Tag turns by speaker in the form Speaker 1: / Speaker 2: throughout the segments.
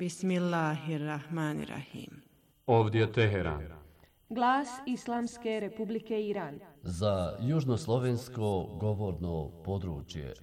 Speaker 1: Bismillahirrahmanirrahim.
Speaker 2: Ovdje Teheran.
Speaker 3: Glas Islamske Republike Iran.
Speaker 4: Za južnoslovensko govorno područje.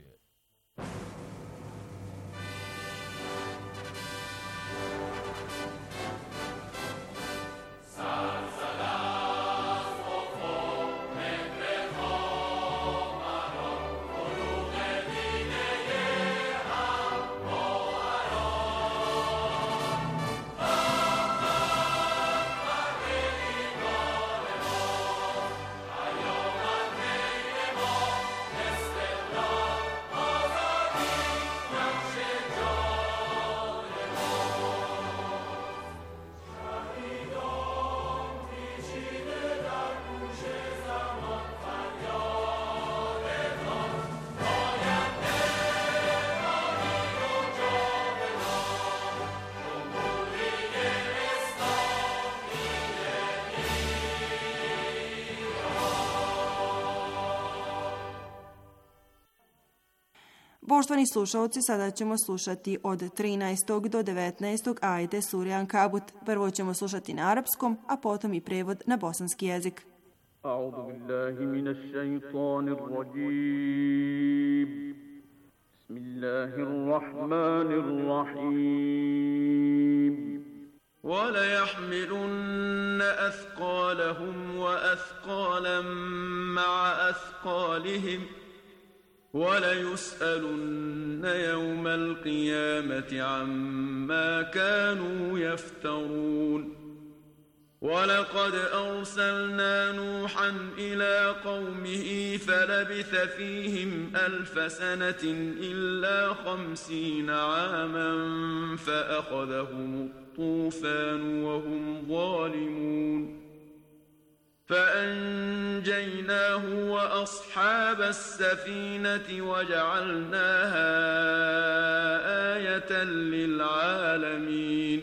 Speaker 1: Poštovani slušalci, sada ćemo slušati od 13. do 19. ajete sure Ankabut. Prvo ćemo slušati na arapskom, a potom i prevod na bosanski jezik.
Speaker 5: A'udhu billahi minash shaitanir rajim. Bismillahirrahmanirrahim. وَلَيَحْمِلُنَّ أَثْقَالَهُمْ وَأَثْقَالًا مَعَ أَثْقَالِهِمْ وَلَيُسْأَلُنَّ يَوْمَ الْقِيَامَةِ عَمَّا كَانُوا يَفْتَرُونَ وَلَقَدْ أَرْسَلْنَا نُوحًا إِلَى قَوْمِهِ فَلَبِثَ فِيهِمْ 1000 سَنَةٍ إِلَّا 50 عَامًا فَأَخَذَهُمُ الطُّوفَانُ وَهُمْ ظَالِمُونَ فأنجيناه وأصحاب السفينة وجعلناها آية للعالمين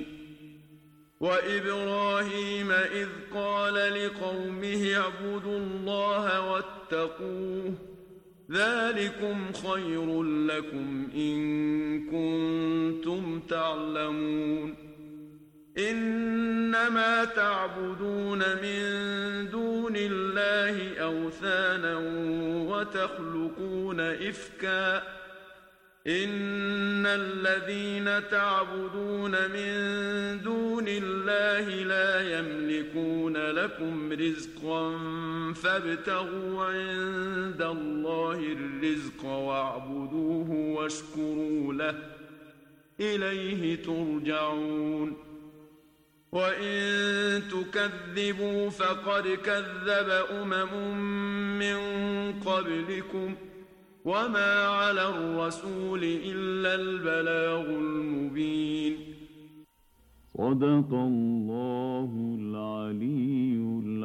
Speaker 5: وإبراهيم إذ قال لقومه اعبدوا الله واتقوه ذلكم خير لكم إن كنتم تعلمون إنما تعبدون من دون الله أوثانا وتخلقون إفكا إن الذين تعبدون من دون الله لا يملكون لكم رزقا فابتغوا عند الله الرزق واعبدوه واشكروا له إليه ترجعون وَإِن تُكَذِّبُوا فَقَدْ كَذَّبَ مِن قَبْلِكُمْ وَمَا عَلَى الرَّسُولِ إِلَّا الْبَلَاغُ الْمُبِينُ صدق الله العلي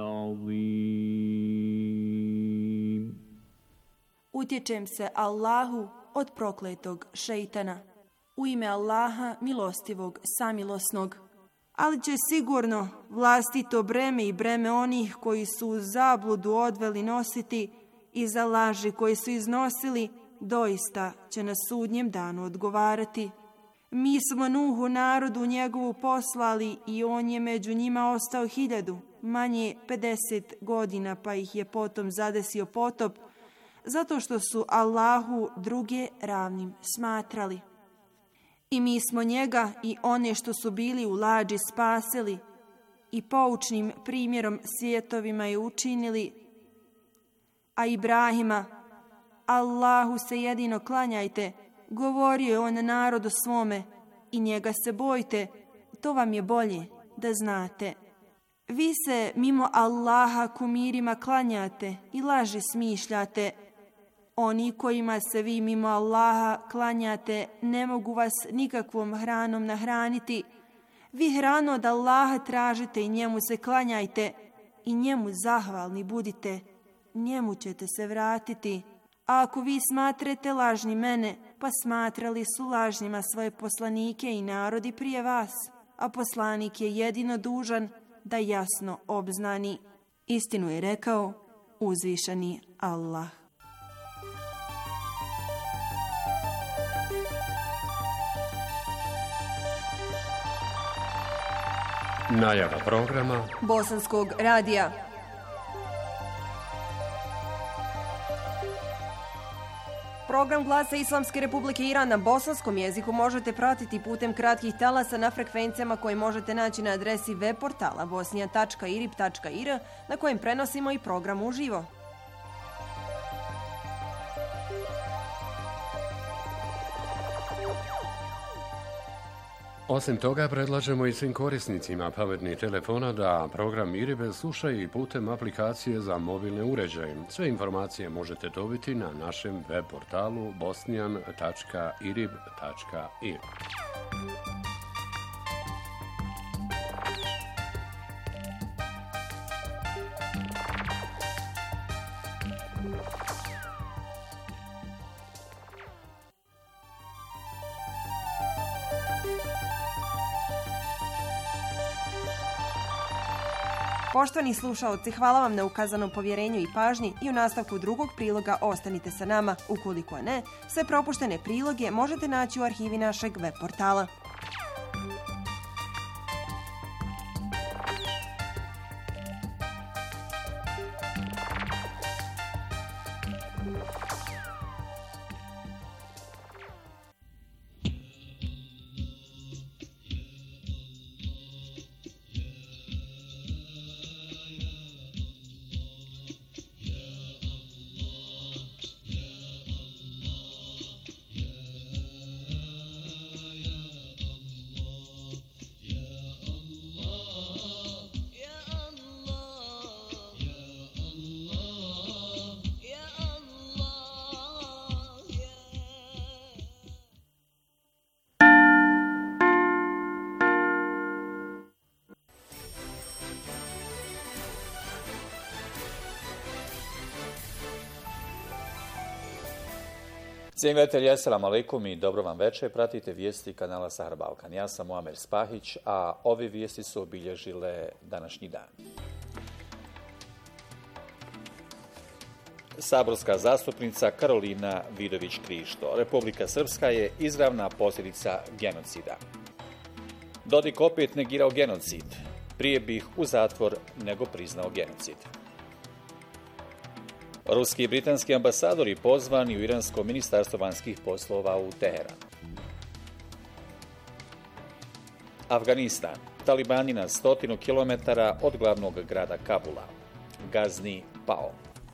Speaker 5: العظيم.
Speaker 1: Utječem se Allahu od prokletog šejtana. U ime Allaha milostivog samilosnog. Ali će sigurno vlastito breme i breme onih koji su u zabludu odveli nositi i za laži koji su iznosili, doista će na sudnjem danu odgovarati. Mi smo Nuhu narodu njegovu poslali i on je među njima ostao 1000, manje 50 godina, pa ih je potom zadesio potop, zato što su Allahu druge ravnim smatrali. I mi smo njega i one što su bili u lađi spasili i poučnim primjerom svjetovima je učinili. A Ibrahima, Allahu se jedino klanjajte, govorio je on narodu svome i njega se bojte, to vam je bolje da znate. Vi se mimo Allaha kumirima klanjate i laži smišljate. Oni kojima se vi mimo Allaha klanjate ne mogu vas nikakvom hranom nahraniti. Vi hranu od Allaha tražite i njemu se klanjajte i njemu zahvalni budite. Njemu ćete se vratiti. A ako vi smatrate lažni mene, pa smatrali su lažnjima svoje poslanike i narodi prije vas, a poslanik je jedino dužan da jasno obznani. Istinu je rekao uzvišeni Allah.
Speaker 2: Najava programa
Speaker 1: Bosanskog radija. Program Glasa Islamske Republike Iran na bosanskom jeziku možete pratiti putem kratkih talasa na frekvencijama koje možete naći na adresi web portala bosnija.irib.ir na kojem prenosimo i program uživo.
Speaker 2: Osim toga, predlažemo i svim korisnicima pametnih telefona da program IRIB slušaju i putem aplikacije za mobilne uređaje. Sve informacije možete dobiti na našem web portalu bosnian.irib.ir.
Speaker 1: Poštovani slušaoci, hvala vam na ukazanom povjerenju i pažnji i u nastavku drugog priloga ostanite sa nama. Ukoliko ne, sve propuštene priloge možete naći u arhivi našeg web portala.
Speaker 6: Cijenjeni gledatelji, assalamu alaikum i dobro vam večer. Pratite vijesti kanala Sahar Balkan. Ja sam Muamer Spahić, a ove vijesti su obilježile današnji dan. Saborska zastupnica Karolina Vidović-Krišto. Republika Srpska je izravna posljedica genocida. Dodik opet negirao genocid. Prije bih u zatvor nego priznao genocid. Ruski i britanski ambasadori pozvani u Iransko ministarstvo vanjskih poslova u Teheran. Afganistan. Talibani na 100 kilometara od glavnog grada Kabula. Gazni pao.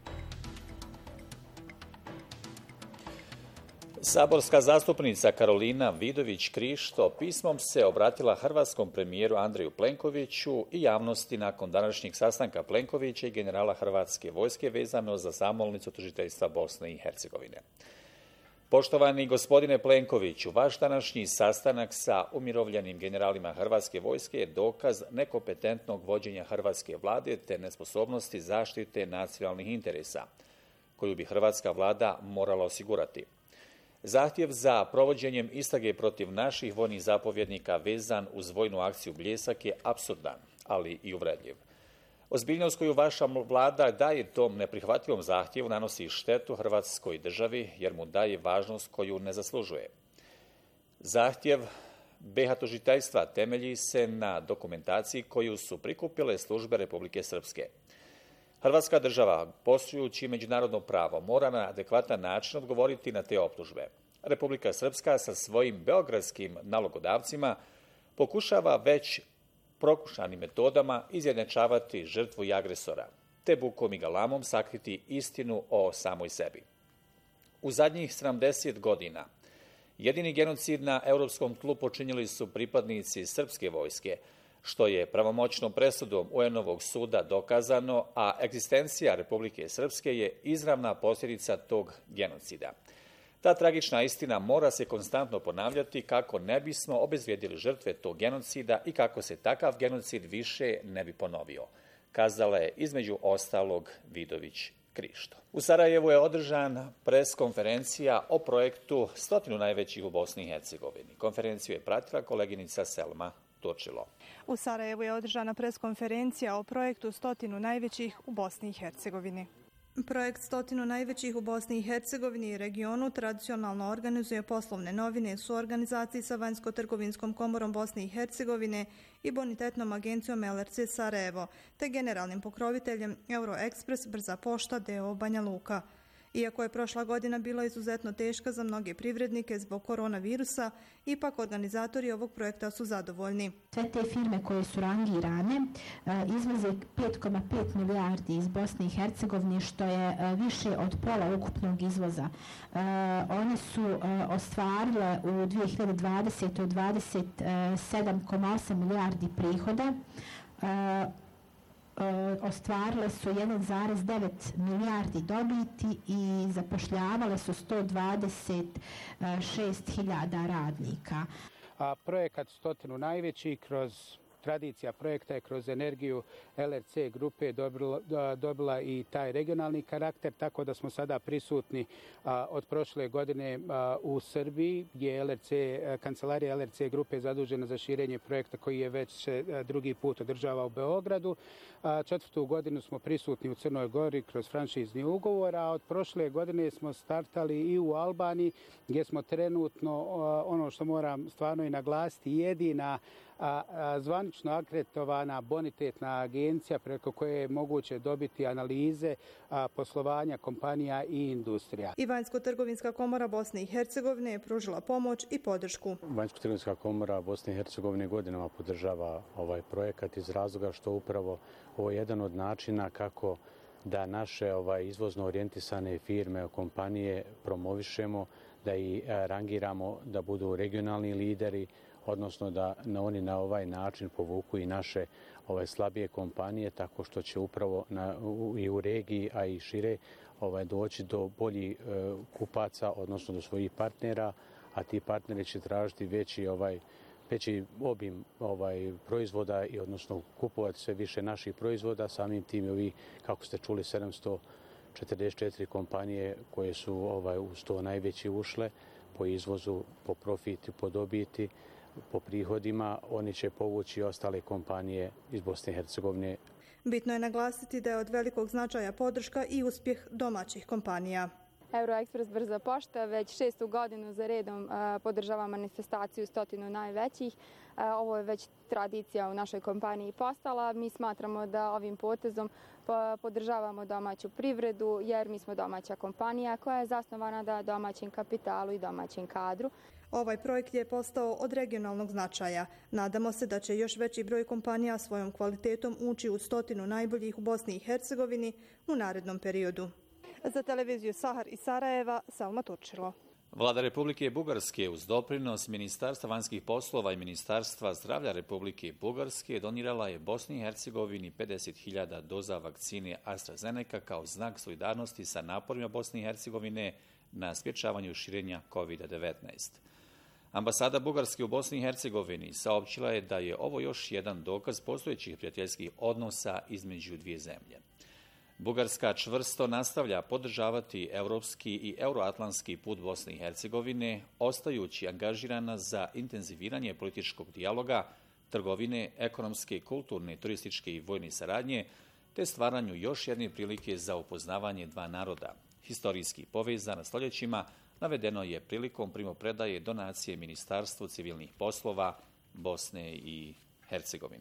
Speaker 6: Saborska zastupnica Karolina Vidović-Krišto pismom se obratila hrvatskom premijeru Andreju Plenkoviću i javnosti nakon današnjeg sastanka Plenkovića i generala Hrvatske vojske vezano za zamolnicu tužiteljstva Bosne i Hercegovine. Poštovani gospodine Plenkoviću, vaš današnji sastanak sa umirovljenim generalima Hrvatske vojske je dokaz nekompetentnog vođenja hrvatske vlade te nesposobnosti zaštite nacionalnih interesa, koju bi hrvatska vlada morala osigurati. Zahtjev za provođenjem istrage protiv naših vojnih zapovjednika vezan uz vojnu akciju Bljesak je apsurdan, ali i uvredljiv. Ozbiljnost koju vaša vlada daje tom neprihvatljivom zahtjevu nanosi štetu Hrvatskoj državi jer mu daje važnost koju ne zaslužuje. Zahtjev BiH tužiteljstva temelji se na dokumentaciji koju su prikupile službe Republike Srpske. Hrvatska država, poštujući međunarodno pravo, mora na adekvatan način odgovoriti na te optužbe. Republika Srpska sa svojim beogradskim nalogodavcima pokušava već prokušanim metodama izjednačavati žrtvu i agresora, te bukom i galamom sakriti istinu o samoj sebi. U zadnjih 70 godina jedini genocid na europskom tlu počinili su pripadnici srpske vojske, što je pravomoćnom presudom UN-ovog suda dokazano, a egzistencija Republike Srpske je izravna posljedica tog genocida. Ta tragična istina mora se konstantno ponavljati kako ne bismo obezvrijedili žrtve tog genocida i kako se takav genocid više ne bi ponovio, kazala je između ostalog Vidović-Krišto. U Sarajevu je održana preskonferencija o projektu 100 najvećih u Bosni i Hercegovini. Konferenciju je pratila koleginica Selma Točilo.
Speaker 7: U Sarajevu je održana preskonferencija o projektu 100 najvećih u Bosni i Hercegovini. Projekt 100 najvećih u Bosni i Hercegovini i regionu tradicionalno organizuje poslovne novine u suorganizaciji sa Vanjsko-trgovinskom komorom Bosne i Hercegovine i bonitetnom agencijom LRC Sarajevo, te generalnim pokroviteljem Euroexpress Brza pošta d.o. Banja Luka. Iako je prošla godina bila izuzetno teška za mnoge privrednike zbog koronavirusa, ipak organizatori ovog projekta su zadovoljni.
Speaker 8: Sve te firme koje su rangirane izvoze 5,5 milijardi iz Bosne i Hercegovine, što je više od pola ukupnog izvoza. One su ostvarile u 2020. 27,8 milijardi prihoda, ostvarile su 1,9 milijardi dobiti i zapošljavale su 126.000 radnika.
Speaker 9: A projekat 100 najveći kroz tradicija projekta je kroz energiju LRC grupe dobila i taj regionalni karakter, tako da smo sada prisutni od prošle godine u Srbiji, gdje je kancelarija LRC grupe zadužena za širenje projekta koji je već drugi put održava u Beogradu. 4. godinu smo prisutni u Crnoj Gori kroz franšizni ugovor, a od prošle godine smo startali i u Albaniji, gdje smo trenutno, ono što moram stvarno i naglasiti, jedina zvanično akreditovana bonitetna agencija preko koje je moguće dobiti analize poslovanja kompanija i industrija.
Speaker 7: I Vanjsko-trgovinska komora Bosne i Hercegovine je pružila pomoć i podršku.
Speaker 10: Vanjsko-trgovinska komora Bosne i Hercegovine godinama podržava ovaj projekat iz razloga što upravo ovo je jedan od načina kako da naše izvozno orijentisane firme, kompanije promovišemo, da i rangiramo da budu regionalni lideri, odnosno da oni na ovaj način povuku i naše slabije kompanije, tako što će upravo i u regiji, a i šire doći do boljih kupaca, odnosno do svojih partnera, a ti partneri će tražiti veći obim proizvoda i odnosno kupovati sve više naših proizvoda. Samim tim i ovi, kako ste čuli, 744 kompanije koje su u 100 najveći ušle po izvozu, po profitu, po dobiti, po prihodima, oni će povući ostale kompanije iz Bosne i Hercegovine.
Speaker 7: Bitno je naglasiti da je od velikog značaja podrška i uspjeh domaćih kompanija.
Speaker 11: Euroexpress Brza pošta već 6. godinu za redom podržava manifestaciju 100 najvećih. Ovo je već tradicija u našoj kompaniji postala. Mi smatramo da ovim potezom podržavamo domaću privredu, jer mi smo domaća kompanija koja je zasnovana na domaćem kapitalu i domaćem kadru.
Speaker 7: Ovaj projekt je postao od regionalnog značaja. Nadamo se da će još veći broj kompanija svojom kvalitetom ući u 100 najboljih u Bosni i Hercegovini u narednom periodu. Za televiziju Sahar iz Sarajeva, Selma Turčilo.
Speaker 6: Vlada Republike Bugarske uz doprinos Ministarstva vanjskih poslova i Ministarstva zdravlja Republike Bugarske donirala je Bosni i Hercegovini 50.000 doza vakcine AstraZeneca kao znak solidarnosti sa naporima Bosne i Hercegovine na sprječavanju širenja COVID-19. Ambasada Bugarske u Bosni i Hercegovini saopćila je da je ovo još jedan dokaz postojećih prijateljskih odnosa između dvije zemlje. Bugarska čvrsto nastavlja podržavati europski i euroatlantski put Bosne i Hercegovine, ostajući angažirana za intenziviranje političkog dijaloga, trgovine, ekonomske, kulturne, turističke i vojne saradnje, te stvaranju još jedne prilike za upoznavanje dva naroda. Historijski povezana stoljećima, navedeno je prilikom primopredaje donacije Ministarstvu civilnih poslova Bosne i Hercegovine.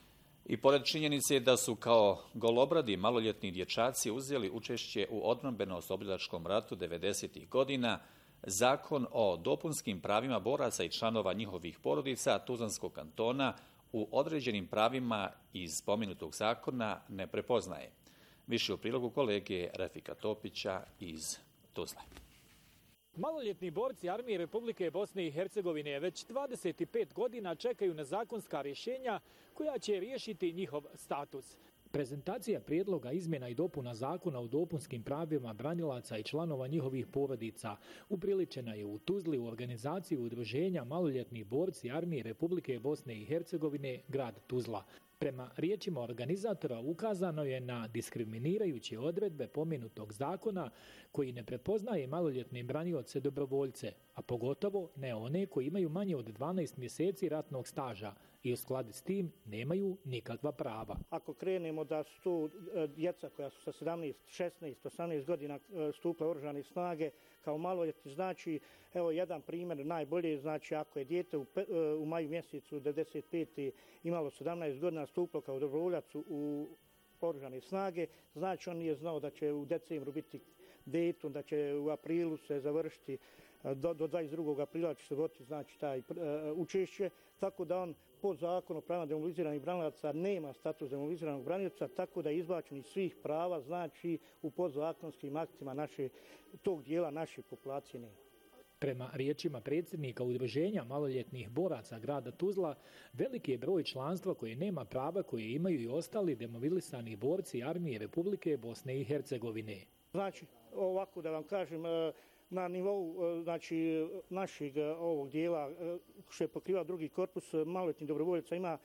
Speaker 6: I pored činjenice da su kao golobradi maloljetni dječaci uzeli učešće u odbrambeno-oslobodilačkom ratu 90. godina, Zakon o dopunskim pravima boraca i članova njihovih porodica Tuzlanskog kantona u određenim pravima iz spomenutog zakona ne prepoznaje. Više u prilogu kolege Refika Topića iz Tuzle.
Speaker 12: Maloljetni borci Armije Republike Bosne i Hercegovine već 25 godina čekaju na zakonska rješenja koja će riješiti njihov status. Prezentacija prijedloga izmjena i dopuna Zakona o dopunskim pravima branilaca i članova njihovih porodica upriličena je u Tuzli u organizaciji udruženja Maloljetni borci Armije Republike Bosne i Hercegovine, grad Tuzla. Prema riječima organizatora ukazano je na diskriminirajuće odredbe pomenutog zakona koji ne prepoznaje maloljetne branioce dobrovoljce, a pogotovo ne one koji imaju manje od 12 mjeseci ratnog staža i u skladu s tim nemaju nikakva prava.
Speaker 13: Ako krenemo da su tu djeca koja su sa 17, 16, 18 godina stupila u oružane snage kao maloljetni, znači evo jedan primjer najbolje, znači ako je dijete u maju mjesecu 95. imalo 17 godina, stupilo kao dobrovoljac u oružane snage, znači on nije znao da će u decembru biti Dayton, da će u aprilu se završiti, do 22. aprila će se voditi znači taj učešće, tako da on po zakonu o pravima demobiliziranih branilaca nema status demobiliziranog branioca, tako da je izbačen iz svih prava, znači u podzakonskim aktima tog dijela naše populacije nema.
Speaker 12: Prema riječima predsjednika Udruženja maloljetnih boraca grada Tuzla, veliki je broj članstva koje nema prava koje imaju i ostali demobilisani borci Armije Republike Bosne i Hercegovine.
Speaker 13: Znači, ovako da vam kažem, na nivou znači, našeg ovog dijela što je pokriva drugi korpus maloljetnih dobrovoljaca ima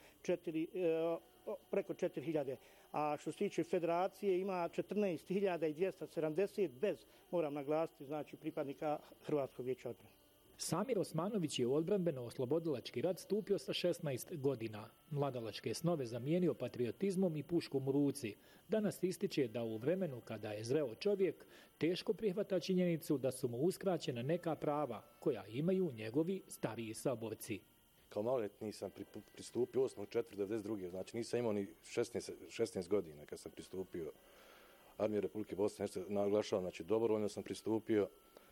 Speaker 13: preko 4.000, a što se tiče federacije ima 14.270 bez, moram naglasiti, znači pripadnika Hrvatskog vijeća odbrane.
Speaker 12: Samir Osmanović je u odbrambeno-oslobodilački rat stupio sa 16 godina. Mladalačke snove zamijenio patriotizmom i puškom u ruci. Danas ističe da u vremenu kada je zreo čovjek teško prihvata činjenicu da su mu uskraćena neka prava koja imaju njegovi stariji saborci.
Speaker 14: Kao maloljetni sam pristupio 8.4.1992. Znači nisam imao ni 16 godina kad sam pristupio Armije Republike Bosne i Hercegovine. Naglašavam, znači dobrovoljno sam pristupio.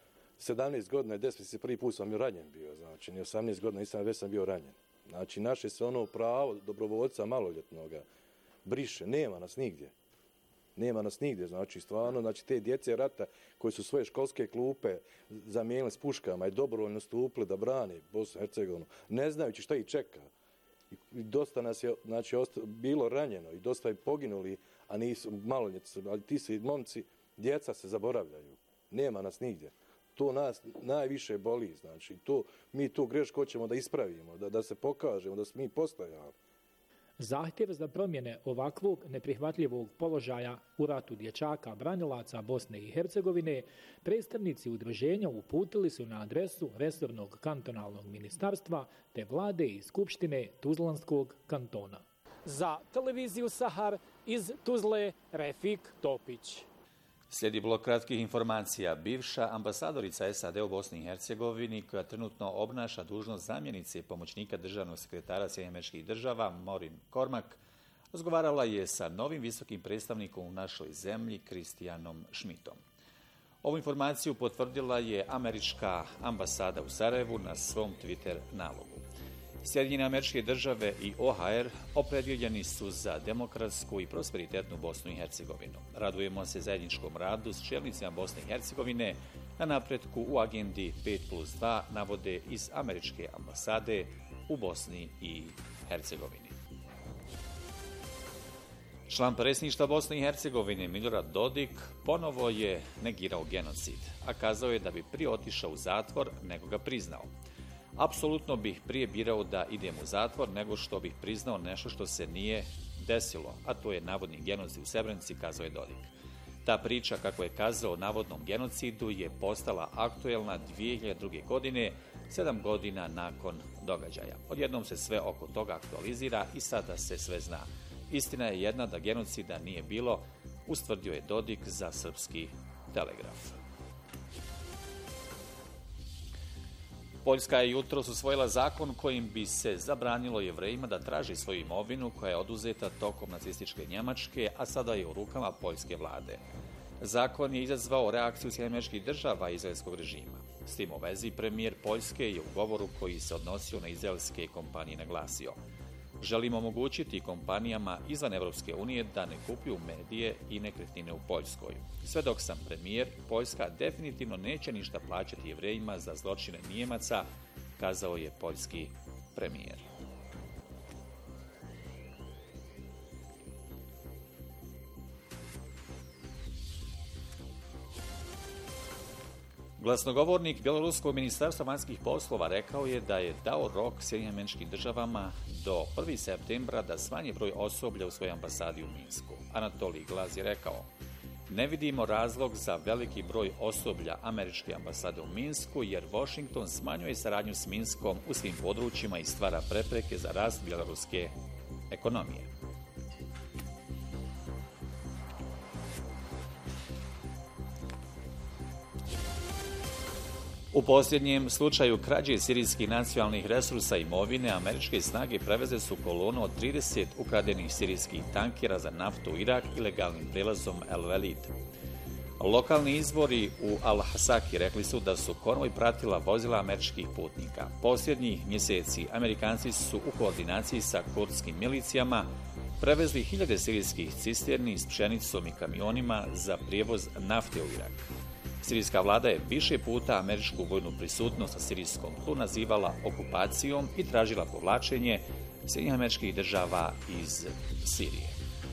Speaker 14: 17 godina i 10 mjeseci prvi put sam ranjen bio, znači ni 18 godina nisam, već sam bio ranjen. Znači naše se ono pravo dobrovoljca maloljetnoga briše, nema nas nigdje. Nema nas nigdje, znači stvarno, znači te djece rata koji su svoje školske klupe zamijenili s puškama i dobrovoljno stupili da brane Bosnu i Hercegovinu, ne znajući šta ih čeka. I dosta nas je znači, bilo ranjeno i dosta je poginuli, a nisu maloljetci, ali ti se momci, djeca se zaboravljaju. Nema nas nigdje. To nas najviše boli, znači mi tu grešku hoćemo da ispravimo, da se pokažemo, da smo mi postojali.
Speaker 12: Zahtjev za promjene ovakvog neprihvatljivog položaja u ratu dječaka branilaca Bosne i Hercegovine predstavnici udruženja uputili su na adresu resornog kantonalnog ministarstva te vlade i skupštine Tuzlanskog kantona. Za televiziju Sahar iz Tuzle, Refik Topić.
Speaker 6: Slijedi blok kratkih informacija. Bivša ambasadorica SAD u Bosni i Hercegovini, koja trenutno obnaša dužnost zamjenice pomoćnika državnog sekretara Sjedinjenih Država, Maureen Cormack, razgovarala je sa novim visokim predstavnikom u našoj zemlji, Kristijanom Schmidtom. Ovu informaciju potvrdila je američka ambasada u Sarajevu na svom Twitter nalogu. Sjedinjene Američke Države i OHR opredjeljeni su za demokratsku i prosperitetnu Bosnu i Hercegovinu. Radujemo se zajedničkom radu s čelnicima Bosne i Hercegovine na napretku u agendi 5+2, navode iz Američke ambasade u Bosni i Hercegovini. Član predsjedništva Bosne i Hercegovine Milorad Dodik ponovo je negirao genocid, a kazao je da bi prije otišao u zatvor nego ga priznao. Apsolutno bih prije birao da idem u zatvor nego što bih priznao nešto što se nije desilo, a to je navodni genocid u Srebrenici, kazao je Dodik. Ta priča, kako je kazao o navodnom genocidu, je postala aktuelna 2002. godine, 7 godina nakon događaja. Odjednom se sve oko toga aktualizira i sada se sve zna. Istina je jedna da genocida nije bilo, ustvrdio je Dodik za Srpski telegraf. Poljska je jutros usvojila zakon kojim bi se zabranilo Jevrejima da traži svoju imovinu koja je oduzeta tokom nacističke Njemačke, a sada je u rukama poljske vlade. Zakon je izazvao reakciju Sjedinjenih Država i izraelskog režima. S tim u vezi premijer Poljske je u govoru koji se odnosio na izraelske kompanije naglasio: želimo omogućiti kompanijama izvan Evropske unije da ne kupuju medije i nekretnine u Poljskoj. Sve dok sam premijer, Poljska definitivno neće ništa plaćati Jevrejima za zločine Nijemaca, kazao je poljski premijer. Glasnogovornik Bjeloruskog ministarstva vanjskih poslova rekao je da je dao rok Sjedinjenim Američkim Državama do 1. septembra da smanje broj osoblja u svojoj ambasadi u Minsku. Anatolij Glaz je rekao: ne vidimo razlog za veliki broj osoblja američke ambasade u Minsku, jer Washington smanjuje saradnju s Minskom u svim područjima i stvara prepreke za rast bjeloruske ekonomije. U posljednjem slučaju krađe sirijskih nacionalnih resursa i imovine, američke snage prevezle su kolonu od 30 ukradenih sirijskih tankera za naftu u Irak ilegalnim prijelazom El Velid. Lokalni izvori u Al-Hasaki rekli su da su konvoj pratila vozila američkih putnika. Posljednjih mjeseci Amerikanci su u koordinaciji sa kurdskim milicijama prevezli hiljade sirijskih cisterni s pšenicom i kamionima za prijevoz nafte u Irak. Sirijska vlada je više puta američku vojnu prisutnost na sirijskom tlu nazivala okupacijom i tražila povlačenje Sjedinjenih Američkih Država iz Sirije.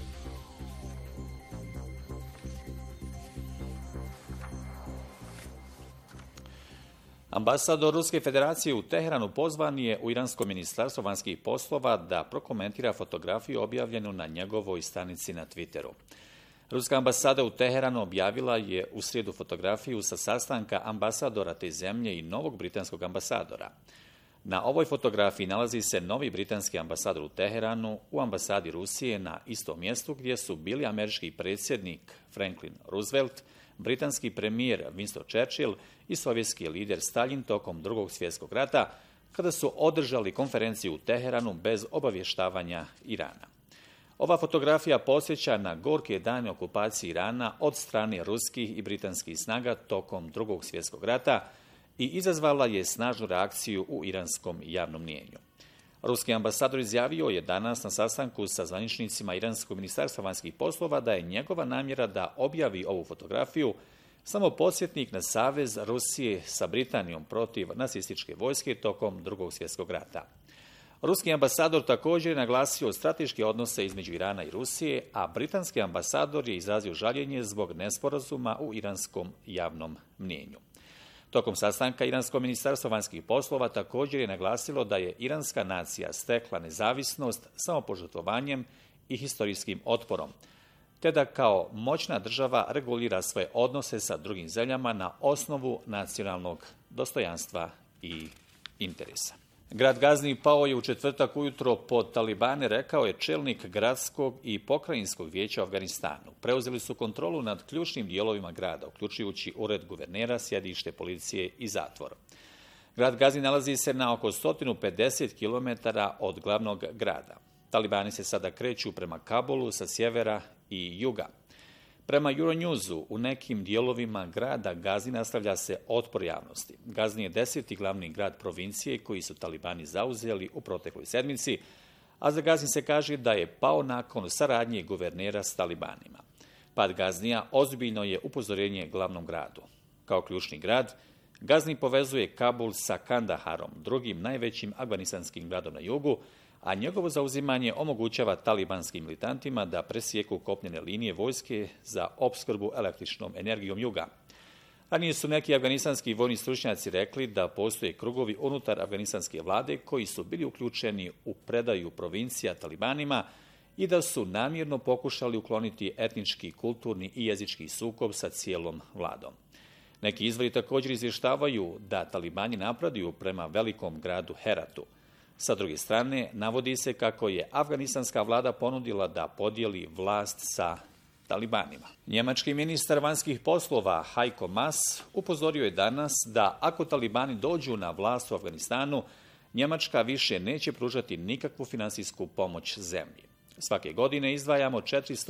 Speaker 6: Ambasador Ruske federacije u Teheranu pozvan je u Iransko ministarstvo vanjskih poslova da prokomentira fotografiju objavljenu na njegovoj stranici na Twitteru. Ruska ambasada u Teheranu objavila je u srijedu fotografiju sa sastanka ambasadora te zemlje i novog britanskog ambasadora. Na ovoj fotografiji nalazi se novi britanski ambasador u Teheranu u ambasadi Rusije na istom mjestu gdje su bili američki predsjednik Franklin Roosevelt, britanski premijer Winston Churchill i sovjetski lider Stalin tokom II. Svjetskog rata, kada su održali konferenciju u Teheranu bez obavještavanja Irana. Ova fotografija podsjeća na gorke dane okupacije Irana od strane ruskih i britanskih snaga tokom II. Svjetskog rata i izazvala je snažnu reakciju u iranskom javnom mnijenju. Ruski ambasador izjavio je danas na sastanku sa zvaničnicima Iranskog ministarstva vanjskih poslova da je njegova namjera da objavi ovu fotografiju samo podsjetnik na savez Rusije sa Britanijom protiv nacističke vojske tokom II. Svjetskog rata. Ruski ambasador također je naglasio strateške odnose između Irana i Rusije, a britanski ambasador je izrazio žaljenje zbog nesporazuma u iranskom javnom mnijenju. Tokom sastanka Iransko ministarstvo vanjskih poslova također je naglasilo da je iranska nacija stekla nezavisnost samopožrtvovanjem i historijskim otporom, te da kao moćna država regulira svoje odnose sa drugim zemljama na osnovu nacionalnog dostojanstva i interesa. Grad Gazni pao je u četvrtak ujutro pod talibane, rekao je čelnik gradskog i pokrajinskog vijeća u Afganistanu. Preuzeli su kontrolu nad ključnim dijelovima grada, uključujući ured guvernera, sjedište policije i zatvor. Grad Gazni nalazi se na oko 150 km od glavnog grada. Talibani se sada kreću prema Kabulu sa sjevera i juga. Prema Euronewsu, u nekim dijelovima grada Gazni nastavlja se otpor javnosti. Gazni je 10. glavni grad provincije koji su talibani zauzeli u protekloj sedmici, a za Gazni se kaže da je pao nakon saradnje guvernera s talibanima. Pad Gaznija ozbiljno je upozorenje glavnom gradu. Kao ključni grad, Gazni povezuje Kabul sa Kandaharom, drugim najvećim afganistanskim gradom na jugu, a njegovo zauzimanje omogućava talibanskim militantima da presjeku kopnene linije vojske za opskrbu električnom energijom juga. Ranije su neki afganistanski vojni stručnjaci rekli da postoje krugovi unutar afganistanske vlade koji su bili uključeni u predaju provincija talibanima i da su namjerno pokušali ukloniti etnički, kulturni i jezički sukob sa cijelom vladom. Neki izvori također izvještavaju da talibani napreduju prema velikom gradu Heratu. Sa druge strane, navodi se kako je afganistanska vlada ponudila da podijeli vlast sa talibanima. Njemački ministar vanjskih poslova Heiko Maas upozorio je danas da ako talibani dođu na vlast u Afganistanu, Njemačka više neće pružati nikakvu financijsku pomoć zemlji. Svake godine izdvajamo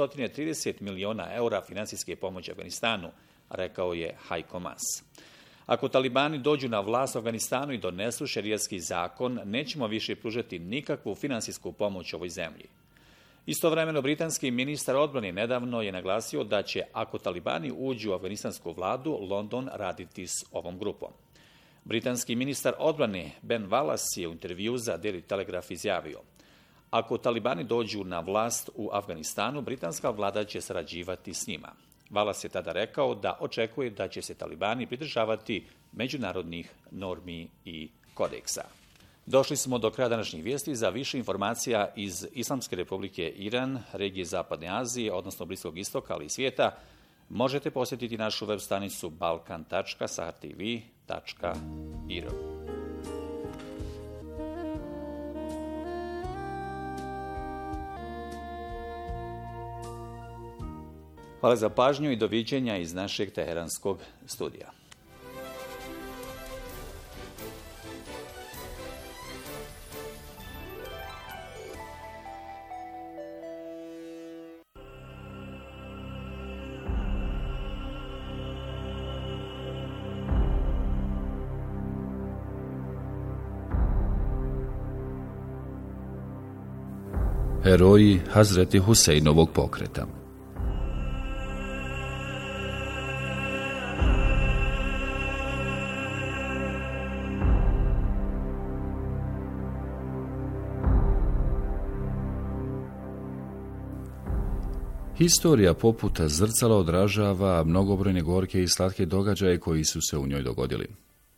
Speaker 6: 430 milijuna eura financijske pomoći Afganistanu, rekao je Heiko Maas. Ako talibani dođu na vlast u Afganistanu i donesu šerijatski zakon, nećemo više pružati nikakvu financijsku pomoć ovoj zemlji. Istovremeno, britanski ministar odbrane nedavno je naglasio da će, ako talibani uđu u afganistansku vladu, London raditi s ovom grupom. Britanski ministar odbrane Ben Wallace je u intervju za Daily Telegraph izjavio: ako talibani dođu na vlast u Afganistanu, britanska vlada će sarađivati s njima. Wallace je tada rekao da očekuje da će se talibani pridržavati međunarodnih normi i kodeksa. Došli smo do kraja današnjih vijesti. Za više informacija iz Islamske republike Iran, regije Zapadne Azije, odnosno Bliskog istoka, ali i svijeta, možete posjetiti našu web stranicu balkan.sahtv.ir. Hvala za pažnju i doviđenja iz našeg teheranskog studija.
Speaker 15: Heroji Hazreti Huseinovog pokreta. Historija poput zrcala odražava mnogobrojne gorke i slatke događaje koji su se u njoj dogodili.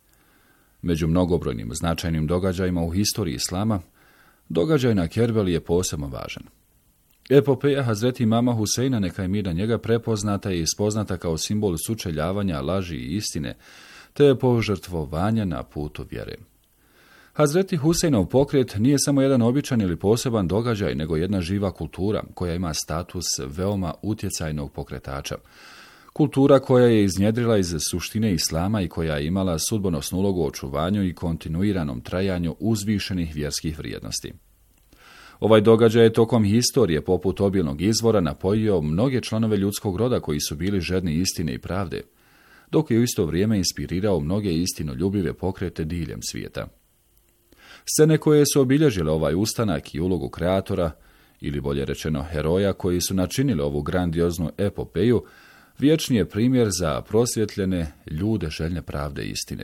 Speaker 15: Među mnogobrojnim značajnim događajima u historiji islama, događaj na Kerbeli je posebno važan. Epopeja Hazreti Imama Huseina, neka je mir na njega, prepoznata i ispoznata kao simbol sučeljavanja, laži i istine, te požrtvovanja na putu vjere. Hazreti Huseinov pokret nije samo jedan običan ili poseban događaj, nego jedna živa kultura koja ima status veoma utjecajnog pokretača. Kultura koja je iznjedrila iz suštine islama i koja je imala sudbonosnu ulogu u očuvanju i kontinuiranom trajanju uzvišenih vjerskih vrijednosti. Ovaj događaj je tokom historije poput obilnog izvora napojio mnoge članove ljudskog roda koji su bili žedni istine i pravde, dok je u isto vrijeme inspirirao mnoge istinoljubive pokrete diljem svijeta. Scene koje su obilježile ovaj ustanak i ulogu kreatora, ili bolje rečeno heroja koji su načinili ovu grandioznu epopeju, vječni je primjer za prosvjetljene ljude željne pravde i istine.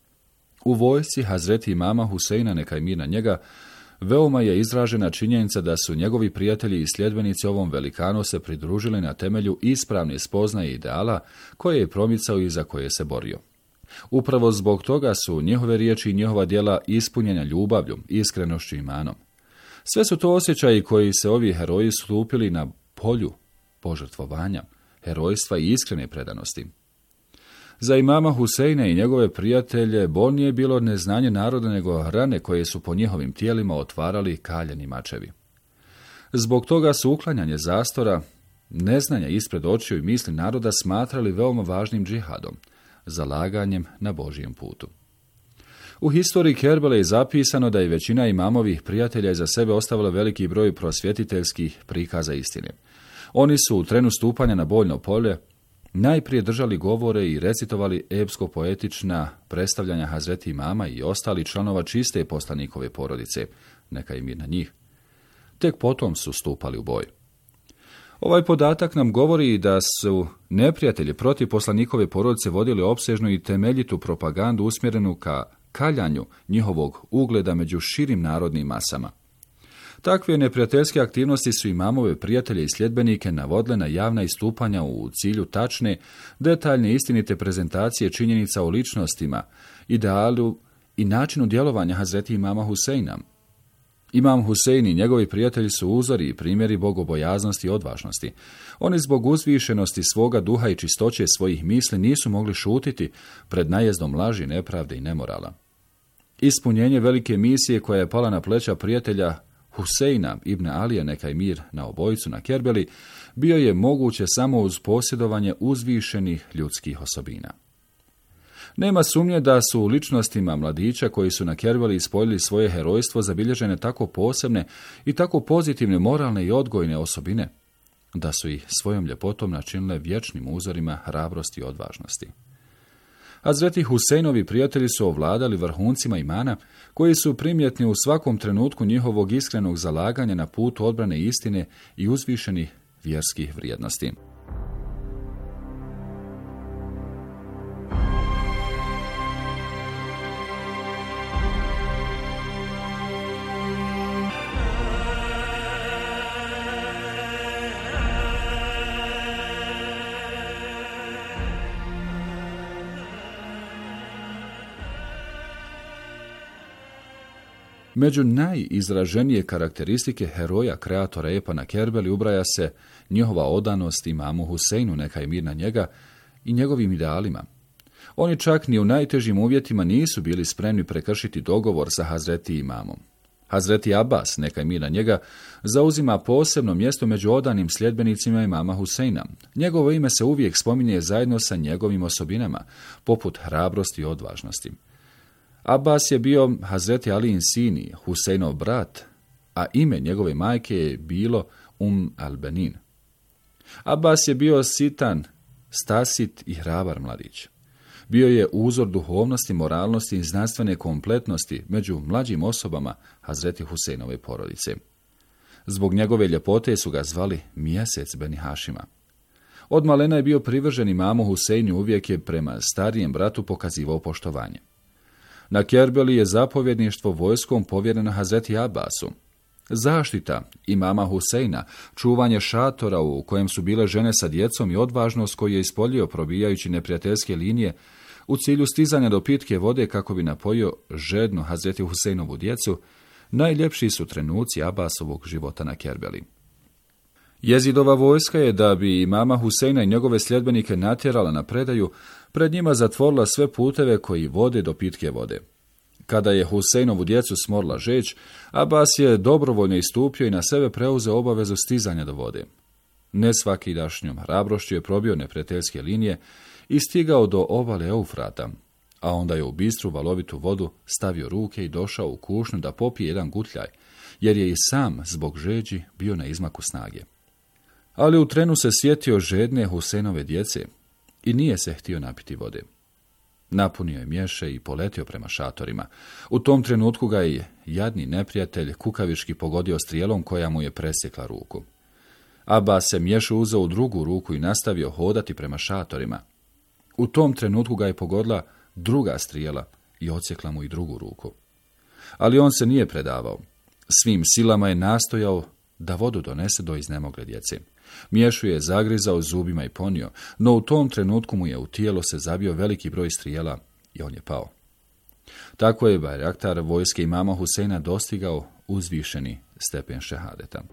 Speaker 15: U vojsci Hazreti Imama Huseina, neka je mir na njega, veoma je izražena činjenica da su njegovi prijatelji i sljedbenici ovom velikanu se pridružili na temelju ispravne spoznaje ideala koje je promicao i za koje se borio. Upravo zbog toga su njihove riječi i njihova djela ispunjena ljubavlju, iskrenošću i imanom. Sve su to osjećaji koji se ovi heroji stupili na polju požrtvovanja, herojstva i iskrene predanosti. Za imama Huseina i njegove prijatelje bolnije je bilo neznanje naroda nego rane koje su po njihovim tijelima otvarali kaljeni mačevi. Zbog toga su uklanjanje zastora, neznanja ispred očiju i misli naroda smatrali veoma važnim džihadom, zalaganjem na Božijem putu. U historiji Kerbele je zapisano da je većina imamovih prijatelja iza sebe ostavila veliki broj prosvjetiteljskih prikaza istine. Oni su u trenu stupanja na bojno polje najprije držali govore i recitovali epsko-poetična predstavljanja Hazreti Imama i ostali članova čiste poslanikove porodice, neka je mir na njih. Tek potom su stupali u boj. Ovaj podatak nam govori da su neprijatelji protiv poslanikove porodice vodili opsežnu i temeljitu propagandu usmjerenu ka kaljanju njihovog ugleda među širim narodnim masama. Takve neprijateljske aktivnosti su imamove prijatelje i sljedbenike navodile na javna istupanja u cilju tačne, detaljne, istinite prezentacije činjenica o ličnostima, idealu i načinu djelovanja Hazreti Imama Huseina. Imam Husein i njegovi prijatelji su uzori i primjeri bogobojaznosti i odvažnosti. Oni zbog uzvišenosti svoga duha i čistoće svojih misli nisu mogli šutiti pred najezdom laži, nepravde i nemorala. Ispunjenje velike misije koja je pala na pleća prijatelja Huseina ibn Alija, neka je mir na obojicu na Kerbeli, bio je moguće samo uz posjedovanje uzvišenih ljudskih osobina. Nema sumnje da su u ličnostima mladića koji su na Kerbeli ispoljili svoje herojstvo zabilježene tako posebne i tako pozitivne moralne i odgojne osobine, da su ih svojom ljepotom načinile vječnim uzorima hrabrosti i odvažnosti. Hazreti Huseinovi prijatelji su ovladali vrhuncima imana koji su primjetni u svakom trenutku njihovog iskrenog zalaganja na putu odbrane istine i uzvišenih vjerskih vrijednosti. Među najizraženije karakteristike heroja kreatora epa na Kerbeli ubraja se njihova odanost imamu Huseinu, neka je mir na njega, i njegovim idealima. Oni čak ni u najtežim uvjetima nisu bili spremni prekršiti dogovor sa Hazreti imamom. Hazreti Abbas, neka je mir na njega, zauzima posebno mjesto među odanim sljedbenicima imama Huseina. Njegovo ime se uvijek spominje zajedno sa njegovim osobinama, poput hrabrosti i odvažnosti. Abbas je bio Hazreti Alijin sin i Huseinov brat, a ime njegove majke je bilo al-Benin. Abbas je bio sitan, stasit i hrabar mladić. Bio je uzor duhovnosti, moralnosti i znanstvene kompletnosti među mlađim osobama Hazreti Huseinove porodice. Zbog njegove ljepote su ga zvali Mjesec Beni Hašima. Od malena je bio privržen imamu Huseinu, uvijek je prema starijem bratu pokazivao poštovanje. Na Kerbeli je zapovjedništvo vojskom povjereno Hazreti Abbasu. Zaštita imama Huseina, čuvanje šatora u kojem su bile žene sa djecom i odvažnost koju je ispoljio probijajući neprijateljske linije u cilju stizanja do pitke vode kako bi napojio žednu Hazreti Huseinovu djecu, najljepši su trenuci Abbasovog života na Kerbeli. Jezidova vojska je, da bi imama Huseina i njegove sljedbenike natjerala na predaju, pred njima zatvorila sve puteve koji vode do pitke vode. Kada je Huseinovu djecu smorila žeđ, Abbas je dobrovoljno istupio i na sebe preuzeo obavezu stizanja do vode. Nesvakidašnjom hrabrošću je probio neprijateljske linije i stigao do obale Eufrata, a onda je u bistru valovitu vodu stavio ruke i došao u kušnju da popije jedan gutljaj, jer je i sam zbog žeđi bio na izmaku snage. Ali u trenu se sjetio žedne Huseinove djece i nije se htio napiti vode. Napunio je mješe i poletio prema šatorima. U tom trenutku ga je jadni neprijatelj kukavički pogodio strijelom koja mu je presjekla ruku. Abbas se mješu uzeo u drugu ruku i nastavio hodati prema šatorima. U tom trenutku ga je pogodila druga strijela i odsjekla mu i drugu ruku. Ali on se nije predavao. Svim silama je nastojao da vodu donese do iznemogle djece. Miješu je zagrizao zubima i ponio, no u tom trenutku mu je u tijelo se zabio veliki broj strijela i on je pao. Tako je Bajraktar vojske imama Huseina dostigao uzvišeni stepen šehadeta.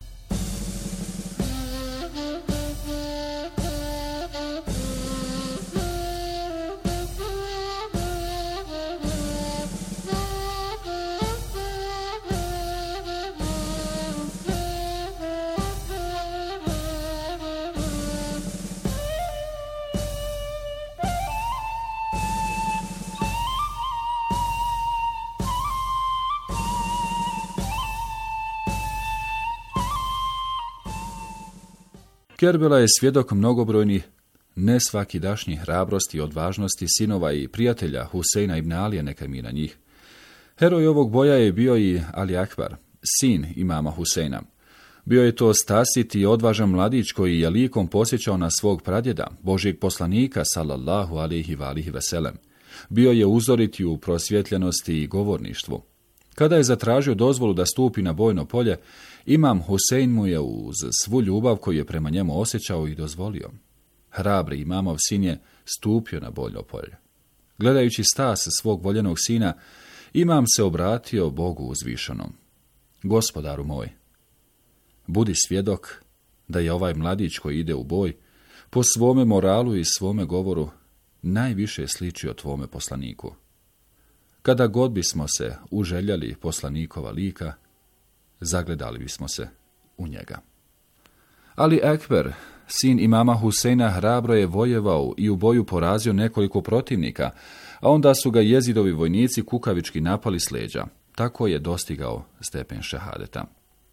Speaker 15: Kerbela je svjedok mnogobrojnih nesvakidašnjih hrabrosti i odvažnosti sinova i prijatelja Huseina ibn Alija, neka mi na njih. Heroj ovog boja je bio i Ali Akbar, sin imama Huseina. Bio je to stasit i odvažan mladić koji je likom posjećao na svog pradjeda, Božjeg poslanika, sallallahu alihi valihi veselem. Bio je uzoriti u prosvjetljenosti i govorništvu. Kada je zatražio dozvolu da stupi na bojno polje, imam Husein mu je uz svu ljubav koju je prema njemu osjećao i dozvolio. Hrabri imamov sin je stupio na bojno polje. Gledajući stas svog voljenog sina, imam se obratio Bogu uzvišenom. Gospodaru moj, budi svjedok da je ovaj mladić koji ide u boj po svome moralu i svome govoru najviše sličio tvome poslaniku. Kada god bismo se uželjali poslanikova lika, zagledali bismo se u njega. Ali Ekber, sin imama Huseina, hrabro je vojevao i u boju porazio nekoliko protivnika, a onda su ga jezidovi vojnici kukavički napali s leđa. Tako je dostigao stepen šehadeta.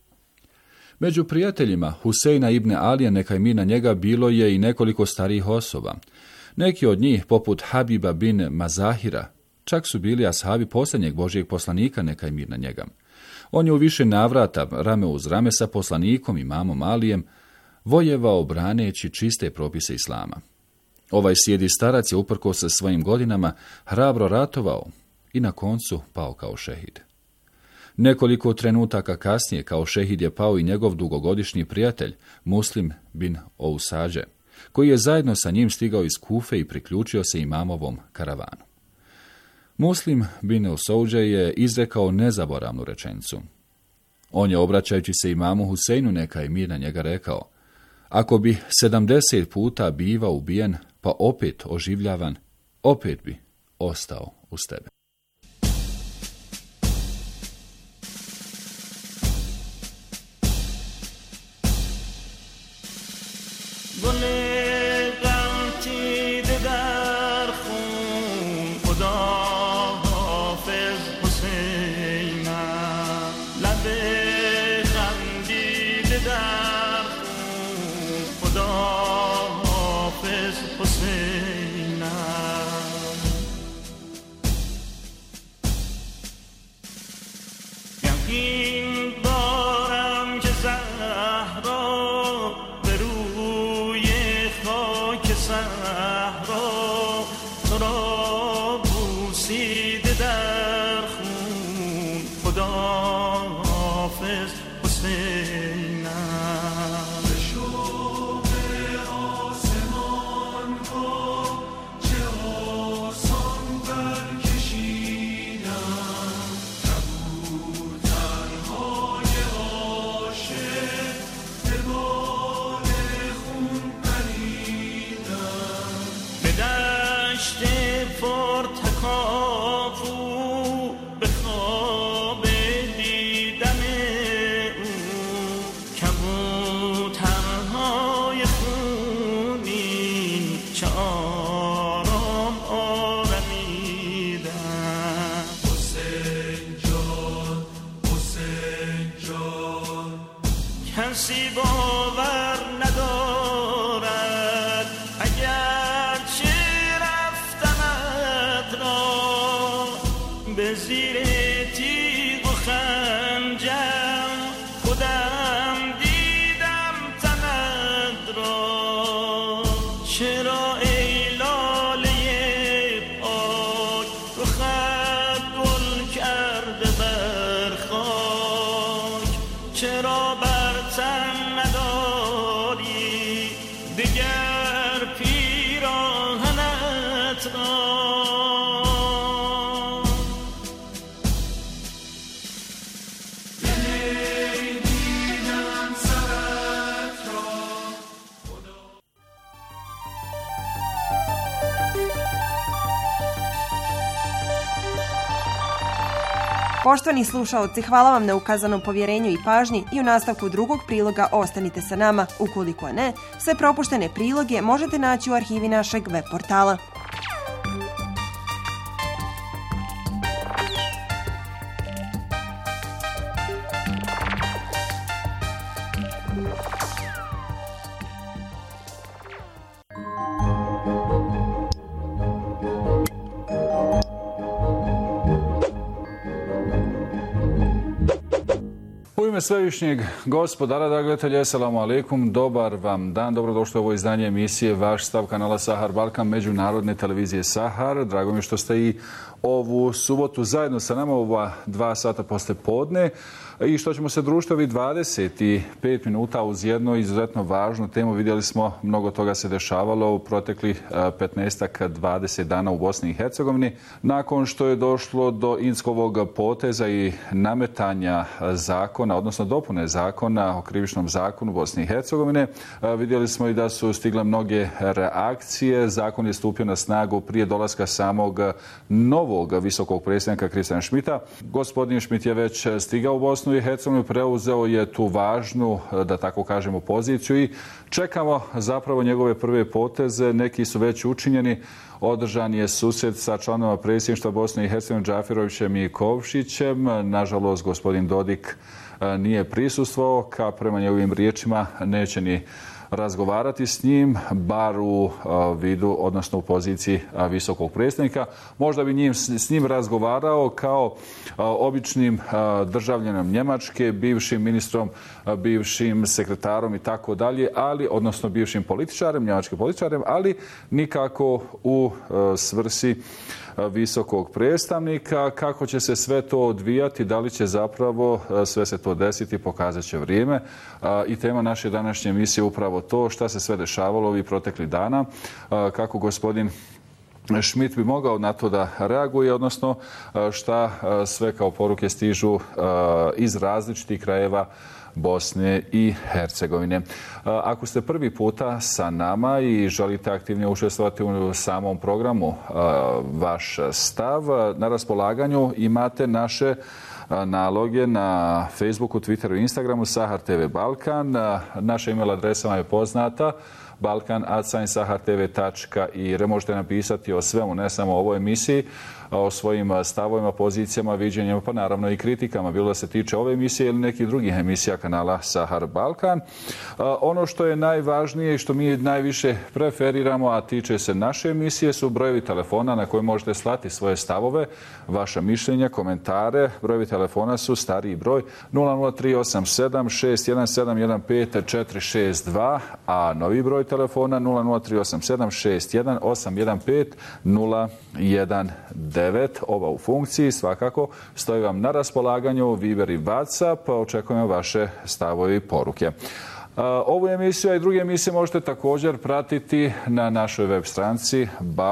Speaker 15: Među prijateljima Huseina ibn Alija, neka je mir na njega, bilo je i nekoliko starijih osoba. Neki od njih, poput Habiba bin Mazahira, čak su bili ashabi posljednjeg Božjeg poslanika, neka je mir na njega. On je u više navrata, rame uz rame sa poslanikom imamom Alijem, vojevao braneći čiste propise islama. Ovaj sjedi starac je uprkos sa svojim godinama hrabro ratovao i na koncu pao kao šehid. Nekoliko trenutaka kasnije kao šehid je pao i njegov dugogodišnji prijatelj Muslim bin Ousađe, koji je zajedno sa njim stigao iz Kufe i priključio se imamovom karavanu. Muslim bin Usauđe je izrekao nezaboravnu rečenicu. On je, obraćajući se imamu Huseinu, neka je mir na njega, rekao: ako bi 70 puta bivao ubijen, pa opet oživljavan, opet bi ostao uz tebe.
Speaker 1: Poštovani slušaoci, hvala vam na ukazanom povjerenju i pažnji i u nastavku drugog priloga ostanite sa nama. Ukoliko ne, sve propuštene priloge možete naći u arhivi našeg web portala.
Speaker 15: U ime svevišnjeg gospodara, dragi gledatelji, assalamu alaikum, dobar vam dan, dobrodošli u ovo izdanje emisije Vaš stav kanala Sahar Balkan, međunarodne televizije Sahar. Drago mi je što ste i ovu subotu zajedno sa nama, ova 2 sata posle podne, i što ćemo se družiti ovih 25 minuta uz jednu izuzetno važnu temu. Vidjeli smo, mnogo toga se dešavalo u proteklih 15-20 dana u Bosni i Hercegovini. Nakon što je došlo do inskovog poteza i nametanja zakona, odnosno dopune zakona o krivičnom zakonu Bosne i Hercegovine, vidjeli smo i da su stigle mnoge reakcije. Zakon je stupio na snagu prije dolaska samog novog visokog predsjednika Kristijana Šmita. Gospodin Šmit je već stigao u Bosnu i Hercegovinu, preuzeo je tu važnu, da tako kažemo, poziciju i čekamo zapravo njegove prve poteze. Neki su već učinjeni. Održan je susret sa članovima predsjedništva Bosne i Hercegovine Džafirovićem i Kovšićem. Nažalost, gospodin Dodik nije prisustvovao, prema njegovim riječima neće ni razgovarati s njim, bar u vidu, odnosno u poziciji visokog predstavnika. Možda bi s njim razgovarao kao običnim državljanom Njemačke, bivšim ministrom, bivšim sekretarom i tako dalje, ali, odnosno bivšim političarem, njemačkim političarem, ali nikako u svrsi visokog predstavnika. Kako će se sve to odvijati, da li će zapravo sve se to desiti, pokazat će vrijeme. I tema naše današnje emisije upravo to, šta se sve dešavalo ovih proteklih dana, kako gospodin Schmidt bi mogao na to da reaguje, odnosno šta sve kao poruke stižu iz različitih krajeva Bosne i Hercegovine. Ako ste prvi puta sa nama i želite aktivnije učestvovati u samom programu, vaš stav, na raspolaganju imate naše naloge na Facebooku, Twitteru i Instagramu Sahar TV Balkan. Naša email adresa vam je poznata, balkan@sahartv.ir. Možete napisati o svemu, ne samo o ovoj emisiji, o svojim stavovima, pozicijama, viđenjima, pa naravno i kritikama, bilo da se tiče ove emisije ili nekih drugih emisija kanala Sahar Balkan. Ono što je najvažnije i što mi najviše preferiramo, a tiče se naše emisije, su brojevi telefona na koje možete slati svoje stavove, vaša mišljenja, komentare. Brojevi telefona su stariji broj 00387 617 15462, a novi broj telefona 00387 618 15019. Oba u funkciji, svakako stoji vam na raspolaganju Viber i WhatsApp. Očekujemo vaše stavove i poruke. Ovu emisiju i druge emisije možete također pratiti na našoj web stranici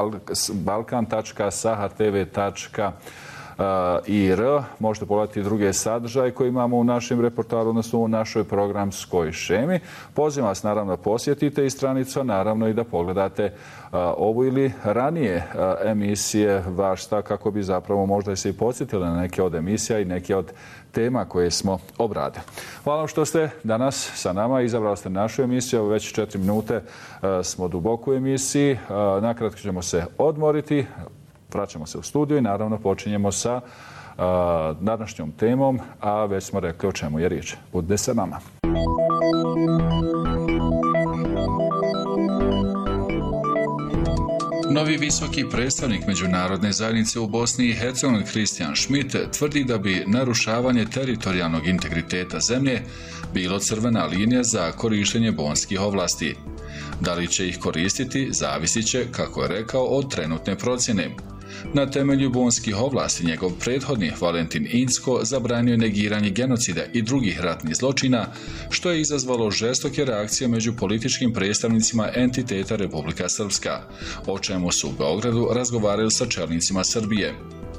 Speaker 15: balkan.sahartv.ir. Možete pogledati druge sadržaje koje imamo u našem reportaru, odnosno u našoj programskoj šemi. Pozivam vas naravno da posjetite i stranicu, naravno i da pogledate ovu ili ranije emisije vaš stav, kako bi zapravo možda se i podsjetili na neke od emisija i neke od tema koje smo obradili. Hvala vam što ste danas sa nama, izabrali ste našu emisiju, već 4 minute smo duboko u emisiji, nakratko ćemo se odmoriti, vraćamo se u studiju i naravno počinjemo sa današnjom temom, a već smo rekli o čemu je riječ. Budite sa nama. Novi visoki predstavnik međunarodne zajednice u Bosni i Hercegovini Christian Schmidt tvrdi da bi narušavanje teritorijalnog integriteta zemlje bilo crvena linija za korištenje bonskih ovlasti. Da li će ih koristiti, zavisit će, kako je rekao, od trenutne procjene. Na temelju bonskih ovlasti njegov prethodnik Valentin Incko zabranio negiranje genocida i drugih ratnih zločina, što je izazvalo žestoke reakcije među političkim predstavnicima entiteta Republika Srpska, o čemu su u Beogradu razgovarali sa čelnicima Srbije.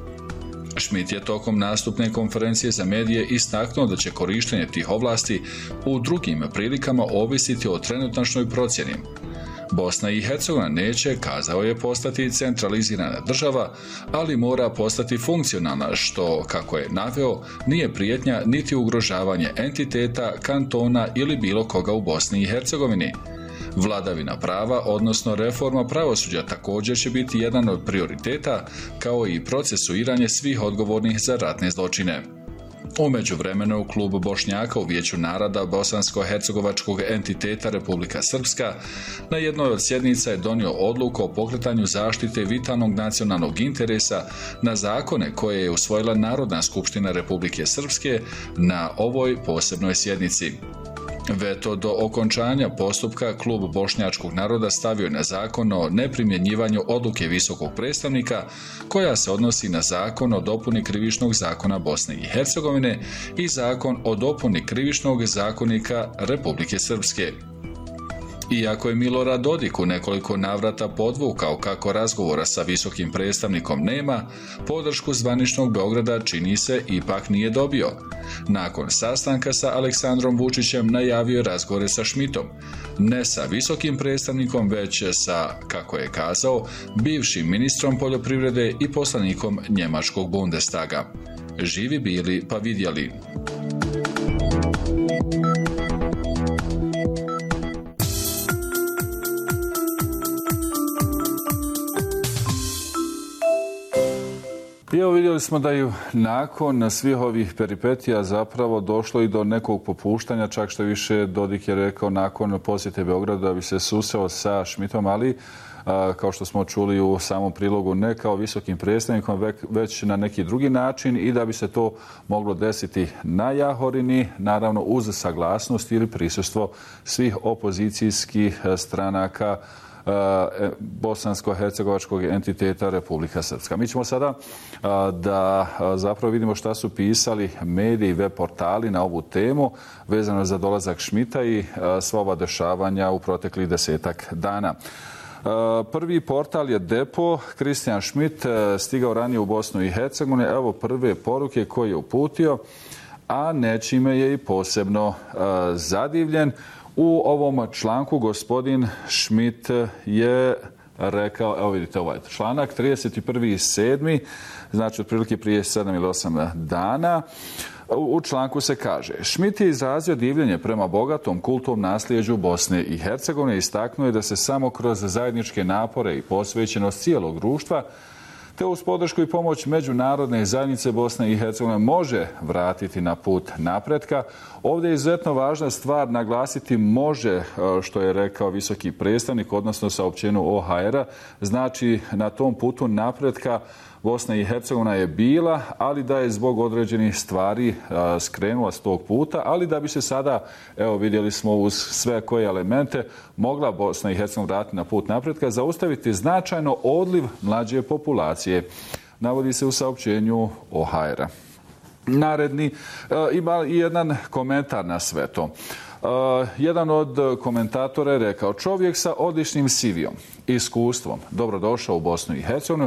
Speaker 15: Schmidt je tokom nastupne konferencije za medije istaknuo da će korištenje tih ovlasti u drugim prilikama ovisiti o trenutačnoj procjeni. Bosna i Hercegovina neće, kazao je, postati centralizirana država, ali mora postati funkcionalna, što, kako je naveo, nije prijetnja niti ugrožavanje entiteta, kantona ili bilo koga u Bosni i Hercegovini. Vladavina prava, odnosno reforma pravosuđa, također će biti jedan od prioriteta, kao i procesuiranje svih odgovornih za ratne zločine. U međuvremenu, klub Bošnjaka u Vijeću naroda Bosansko-hercegovačkog entiteta Republika Srpska na jednoj od sjednica je donio odluku o pokretanju zaštite vitalnog nacionalnog interesa na zakone koje je usvojila Narodna skupština Republike Srpske na ovoj posebnoj sjednici. Veto do okončanja postupka klub Bošnjačkog naroda stavio je na zakon o neprimjenjivanju odluke visokog predstavnika koja se odnosi na zakon o dopuni krivičnog zakona Bosne i Hercegovine i zakon o dopuni krivičnog zakonika Republike Srpske. Iako je Milorad Dodik u nekoliko navrata podvukao kako razgovora sa visokim predstavnikom nema, podršku zvaničnog Beograda, čini se, ipak nije dobio. Nakon sastanka sa Aleksandrom Vučićem najavio je razgovore sa Schmidtom, ne sa visokim predstavnikom, već sa, kako je kazao, bivšim ministrom poljoprivrede i poslanikom njemačkog Bundestaga. Živi bili pa vidjeli. I evo vidjeli smo da je nakon svih ovih peripetija zapravo došlo i do nekog popuštanja, čak što više Dodik je rekao nakon posjete Beogradu da bi se susreo sa Schmidtom, ali kao što smo čuli u samom prilogu, ne kao visokim predstavnikom, već na neki drugi način i da bi se to moglo desiti na Jahorini, naravno uz saglasnost ili prisustvo svih opozicijskih stranaka bosansko-hercegovačkog entiteta Republika Srpska. Mi ćemo sada da zapravo vidimo šta su pisali mediji, web portali na ovu temu vezano za dolazak Schmidta i sva ova dešavanja u proteklih 10-ak dana.
Speaker 16: Prvi portal je Depo. Kristijan Schmidt stigao ranije u Bosnu i Hercegovinu. Evo prve poruke koje je uputio, a nečime je i posebno zadivljen. U ovom članku gospodin Schmidt je rekao, evo vidite ovaj članak, 31.7., znači otprilike prije 7 ili 8 dana, u članku se kaže: Schmidt je izrazio divljenje prema bogatom kulturnom nasljeđu Bosne i Hercegovine i istaknuo je da se samo kroz zajedničke napore i posvećenost cijelog društva te uz podršku i pomoć međunarodne zajednice Bosne i Hercegovine može vratiti na put napretka. Ovdje je izuzetno važna stvar naglasiti može, što je rekao visoki predstavnik, odnosno saopćenju OHR-a, znači na tom putu napretka Bosna i Hercegovina je bila, ali da je zbog određenih stvari skrenula s tog puta, ali da bi se sada, evo vidjeli smo uz sve koje elemente, mogla Bosna i Hercegovina vratiti na put napretka, zaustaviti značajno odliv mlađe populacije, navodi se u saopćenju OHR-a. Naredni ima i jedan komentar na sve to. Jedan od komentatora je rekao: čovjek sa odličnim CV-om, iskustvom, dobrodošao u Bosnu i Hercegovinu,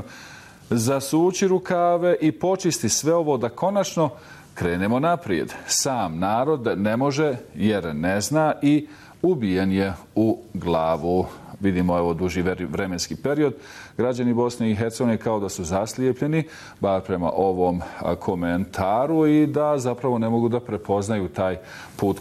Speaker 16: zasuči rukave i počisti sve ovo da konačno krenemo naprijed. Sam narod ne može jer ne zna i ubijen je u glavu. Vidimo evo duži vremenski period. Građani Bosne i Hercegovine kao da su zaslijepljeni, bar prema ovom komentaru, i da zapravo ne mogu da prepoznaju taj put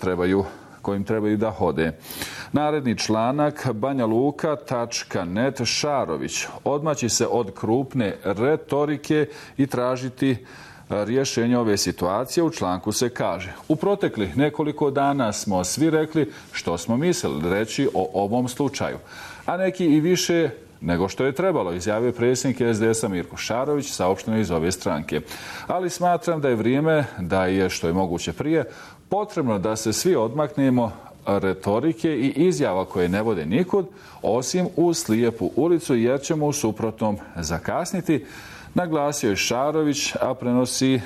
Speaker 16: kojim trebaju da hode. Naredni članak, banjaluka.net, Šarović: odmaći se od krupne retorike i tražiti rješenje ove situacije. U članku se kaže: u proteklih nekoliko dana smo svi rekli što smo mislili reći o ovom slučaju, a neki i više nego što je trebalo, izjavio predsjednik SDS-a Mirko Šarović, saopšteno iz ove stranke. Ali smatram da je vrijeme da je što je moguće prije potrebno da se svi odmaknemo retorike i izjava koje ne vode nikud, osim u slijepu ulicu, jer ćemo u suprotnom zakasniti, naglasio je Šarović, a prenosi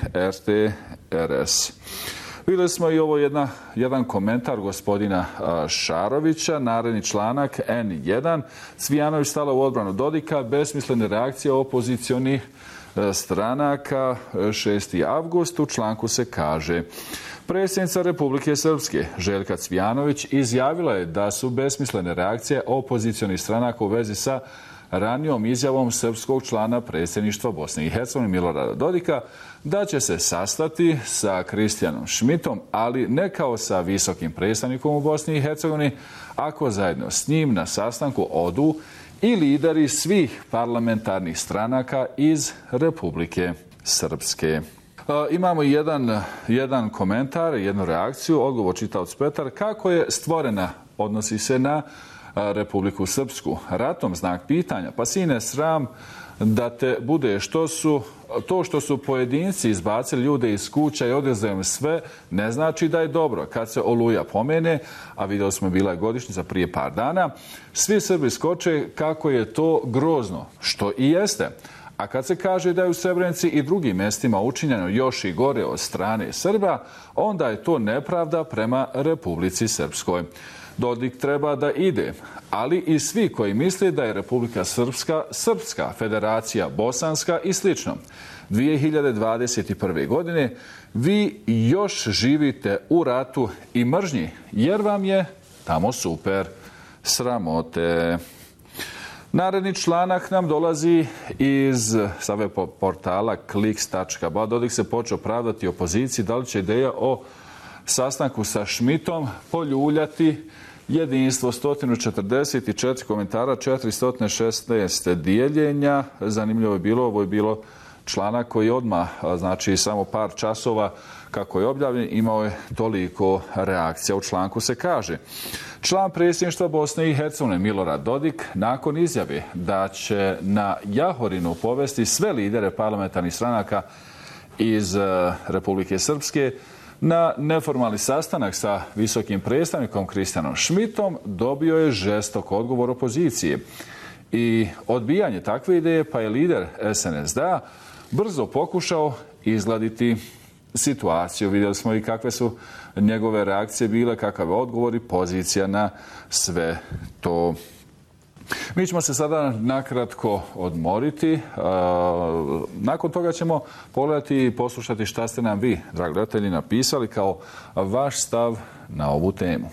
Speaker 16: RTRS. Vidjeli smo i ovo jedan komentar gospodina Šarovića. Naredni članak N1. Cvijanović stala u odbranu Dodika, besmislene reakcije opozicionih stranaka, 6. avgust. U članku se kaže: predsjednica Republike Srpske Željka Cvijanović izjavila je da su besmislene reakcije opozicionih stranaka u vezi sa ranijom izjavom srpskog člana predsjedništva Bosne i Hercegovine Milorada Dodika da će se sastati sa Kristijanom Schmidtom, ali ne kao sa visokim predstavnikom u Bosni i Hercegovini, ako zajedno s njim na sastanku odu i lideri svih parlamentarnih stranaka iz Republike Srpske. Imamo jedan komentar, jednu reakciju, odgovor čitaoc Petar: kako je stvorena, odnosi se na Republiku Srpsku, ratom, znak pitanja, pa sine sram da te bude to što su pojedinci izbacili ljude iz kuća i odrezali im sve, ne znači da je dobro. Kad se Oluja pomene, a vidjeli smo bila je godišnjica prije par dana, svi Srbi skoče kako je to grozno, što i jeste. A kad se kaže da je u Srebrenici i drugim mjestima učinjeno još i gore od strane Srba, onda je to nepravda prema Republici Srpskoj. Dodik treba da ide, ali i svi koji misle da je Republika Srpska, Federacija Bosanska i slično. 2021. godine vi još živite u ratu i mržnji, jer vam je tamo super. Sramote. Naredni članak nam dolazi iz web portala kliks.ba. Dodik se počeo pravdati opoziciji da li će ideja o sastanku sa Schmidtom poljuljati jedinstvo. 144 komentara, 416 dijeljenja. Zanimljivo je bilo, ovo je bilo članak koji odmah, znači samo par časova kako je objavljen, imao je toliko reakcija. U članku se kaže: član predsjedništva Bosne i Hercegovine Milorad Dodik nakon izjave da će na Jahorinu povesti sve lidere parlamentarnih stranaka iz Republike Srpske na neformalni sastanak sa visokim predstavnikom Kristijanom Schmidtom, dobio je žestok odgovor opozicije i odbijanje takve ideje, pa je lider SNSD-a brzo pokušao izgladiti situaciju. Vidjeli smo i kakve su njegove reakcije bile, kakav je odgovor i pozicija na sve to. Mi ćemo se sada nakratko odmoriti. Nakon toga ćemo pogledati i poslušati šta ste nam vi, dragi gledatelji, napisali kao vaš stav na ovu temu.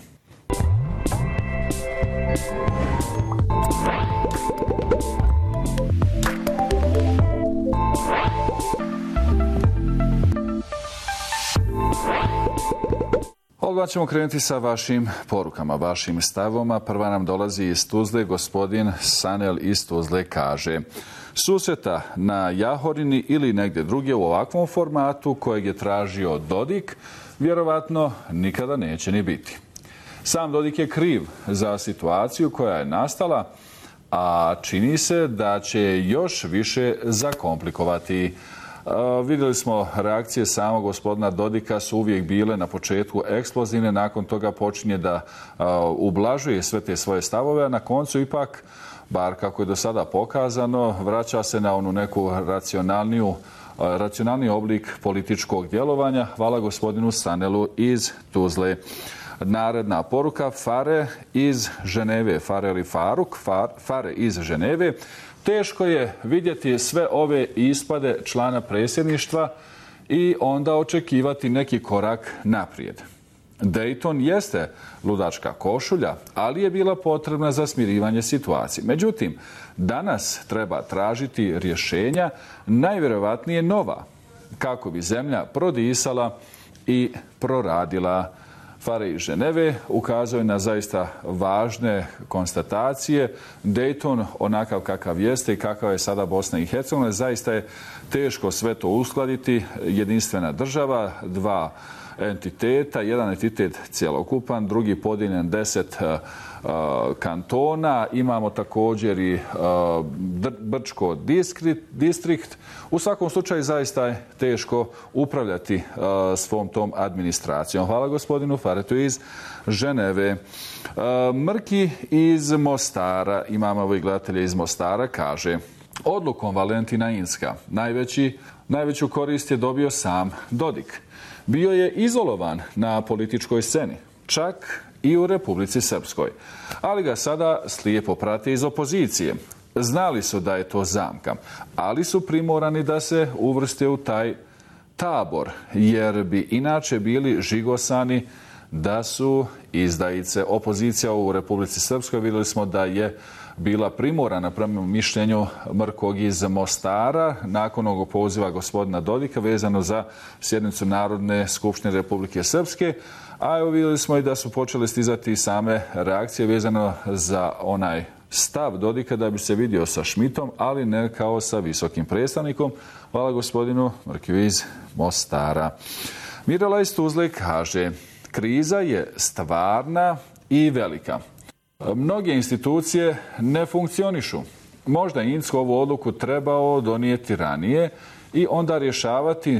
Speaker 16: Odmah ćemo krenuti sa vašim porukama, vašim stavoma. Prva nam dolazi iz Tuzle. Gospodin Sanel iz Tuzle kaže: susreta na Jahorini ili negdje drugdje u ovakvom formatu kojeg je tražio Dodik vjerovatno nikada neće ni biti. Sam Dodik je kriv za situaciju koja je nastala, a čini se da će još više zakomplikovati. Vidjeli smo reakcije samog gospodina Dodika su uvijek bile na početku eksplozivne, nakon toga počinje da ublažuje sve te svoje stavove, a na koncu ipak, bar kako je do sada pokazano, vraća se na onu neku racionalni oblik političkog djelovanja. Hvala gospodinu Sanelu iz Tuzle. Naredna poruka, Fare iz Ženeve, Fare ili Faruk, Fare iz Ženeve. Teško je vidjeti sve ove ispade člana predsjedništva i onda očekivati neki korak naprijed. Dayton jeste ludačka košulja, ali je bila potrebna za smirivanje situacije. Međutim, danas treba tražiti rješenja, najvjerojatnije nova, kako bi zemlja prodisala i proradila. Fare iz Ženeve ukazuje na zaista važne konstatacije. Dayton, onakav kakav jeste i kakav je sada Bosna i Hercegovina, zaista je teško sve to uskladiti. Jedinstvena država, dva entiteta, jedan entitet cjelokupan, drugi podijeljen 10 kantona, imamo također i Brčko distrikt. U svakom slučaju zaista je teško upravljati svom tom administracijom. Hvala gospodinu Faretu iz Ženeve. Mrki iz Mostara, imamo ovih gledatelja iz Mostara, kaže: odlukom Valentina Inzka najveću korist je dobio sam Dodik. Bio je izolovan na političkoj sceni, čak i u Republici Srpskoj, ali ga sada slijepo prate iz opozicije. Znali su da je to zamka, ali su primorani da se uvrste u taj tabor, jer bi inače bili žigosani da su izdajice. Opozicija u Republici Srpskoj, vidjeli smo da je bila primorana prema mišljenju Mrkog iz Mostara nakon ovog poziva gospodina Dodika vezano za sjednicu Narodne skupštine Republike Srpske, a evo vidjeli smo i da su počele stizati same reakcije vezano za onaj stav Dodika da bi se vidio sa Šmitom, ali ne kao sa visokim predstavnikom. Hvala gospodinu Mrkiju iz Mostara. Mirela iz Tuzle kaže: kriza je stvarna i velika. Mnoge institucije ne funkcionišu. Možda je Inzko ovu odluku trebao donijeti ranije i onda rješavati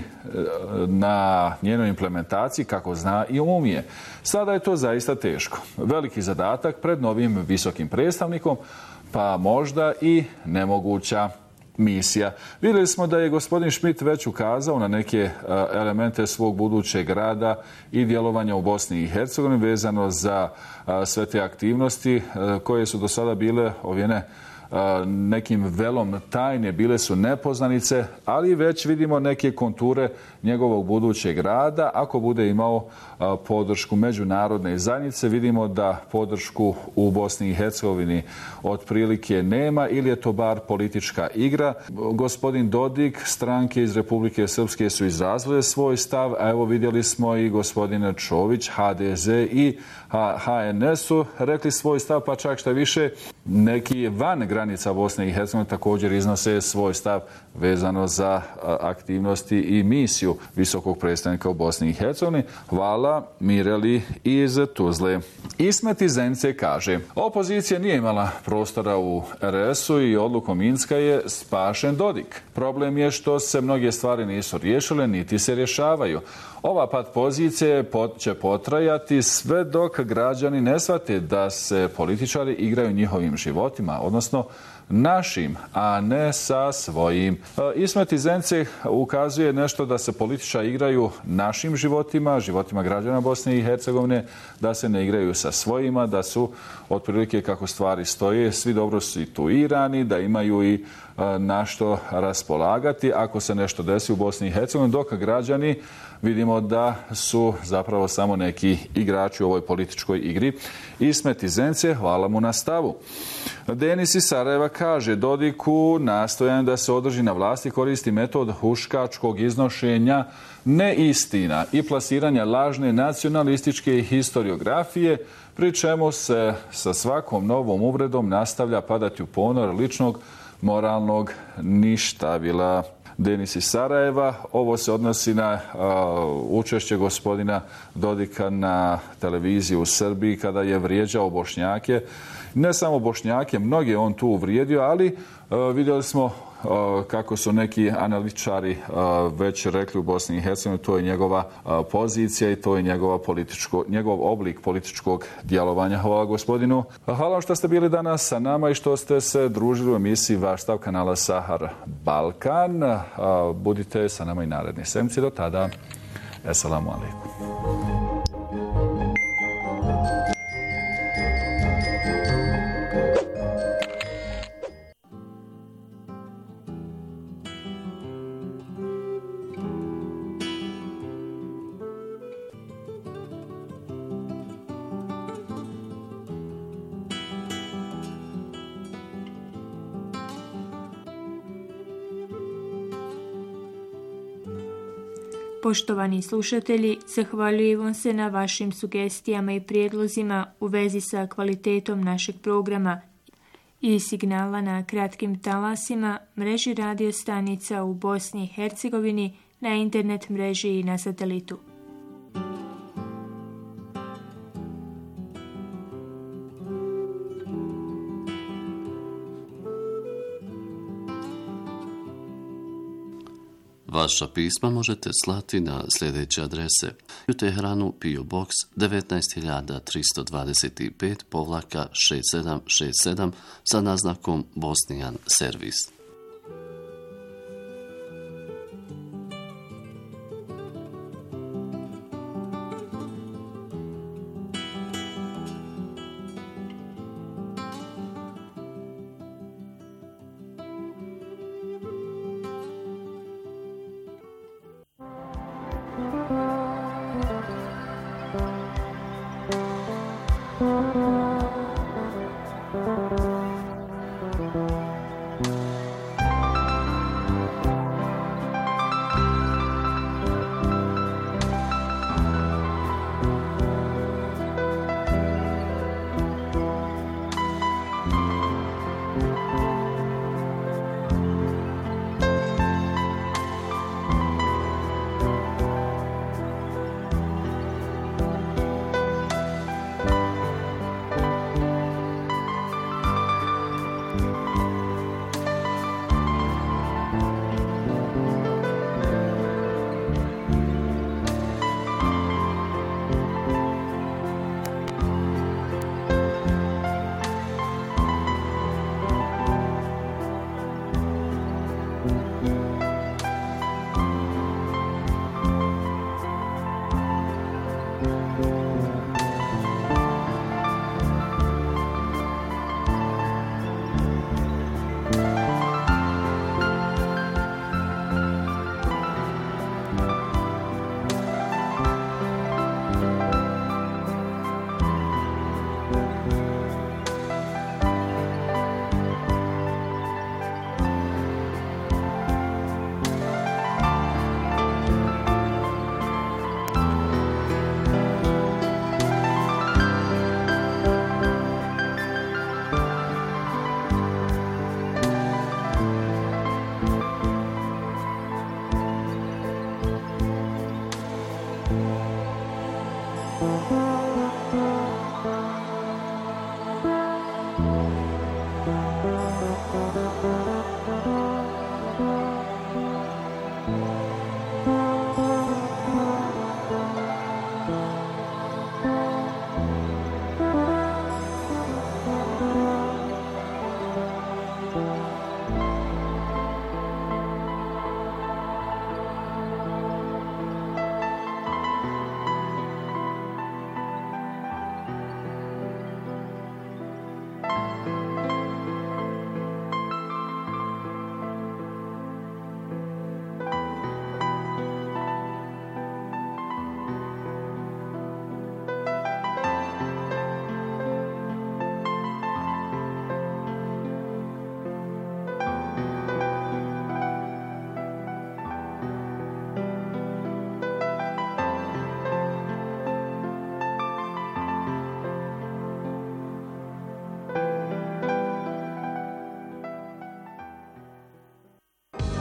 Speaker 16: na njenoj implementaciji kako zna i umije. Sada je to zaista teško. Veliki zadatak pred novim visokim predstavnikom, pa možda i nemoguća misija. Vidjeli smo da je gospodin Schmidt već ukazao na neke elemente svog budućeg rada i djelovanja u Bosni i Hercegovini vezano za sve te aktivnosti koje su do sada bile ovijene nekim velom tajne, bile su nepoznanice, ali već vidimo neke konture njegovog budućeg rada. Ako bude imao podršku međunarodne zajednice, vidimo da podršku u Bosni i Hercegovini otprilike nema, ili je to bar politička igra. Gospodin Dodik, stranke iz Republike Srpske su izrazile svoj stav, a evo vidjeli smo i gospodina Čović, HDZ i HNS su rekli svoj stav, pa čak šta više neki van granica Bosne i Hercegovine također iznose svoj stav vezano za aktivnosti i misiju visokog predstavnika u Bosni i Hercegovini. Hvala Mireli iz Tuzle. Ismet iz Zenice kaže: opozicija nije imala prostora u RS-u i odlukom Inzka je spašen Dodik. Problem je što se mnoge stvari nisu riješile, niti se rješavaju. Ova pad pozicije će potrajati sve dok građani ne shvate da se političari igraju njihovim životima, odnosno našim, a ne sa svojim. Ismet iz Zence ukazuje nešto da se političari igraju našim životima, životima građana Bosne i Hercegovine, da se ne igraju sa svojima, da su otprilike kako stvari stoje, svi dobro situirani, da imaju i na što raspolagati ako se nešto desi u Bosni i Hercegovini, dok građani vidimo da su zapravo samo neki igrači u ovoj političkoj igri. Ismet iz Zence, hvala mu na stavu. Denis iz Sarajeva kaže, Dodiku nastojanje da se održi na vlasti koristi metod huškačkog iznošenja neistina i plasiranja lažne nacionalističke historiografije, pri čemu se sa svakom novom uvredom nastavlja padati u ponor ličnog moralnog ništavila. Denis iz Sarajeva, ovo se odnosi na učešće gospodina Dodika na televiziji u Srbiji kada je vrijeđao Bošnjake. Ne samo Bošnjake, mnoge on tu uvrijedio, ali vidjeli smo kako su neki analitičari već rekli u Bosni i Hercegovini, to je njegova pozicija i to je njegov oblik političkog djelovanja. Hvala gospodinu. Hvala vam što ste bili danas sa nama i što ste se družili u emisiji Vaš stav kanala Sahar Balkan. Budite sa nama i naredne sedmice. Do tada, assalamu alaikum.
Speaker 17: Poštovani slušatelji, zahvaljujem vam se na vašim sugestijama i prijedlozima u vezi sa kvalitetom našeg programa i signala na kratkim talasima, mreži radio stanica u Bosni i Hercegovini, na internet mreži i na satelitu.
Speaker 4: Vaša pisma možete slati na sljedeće adrese: u Teheranu PO Box 19325-6767 sa naznakom Bosnijan servis.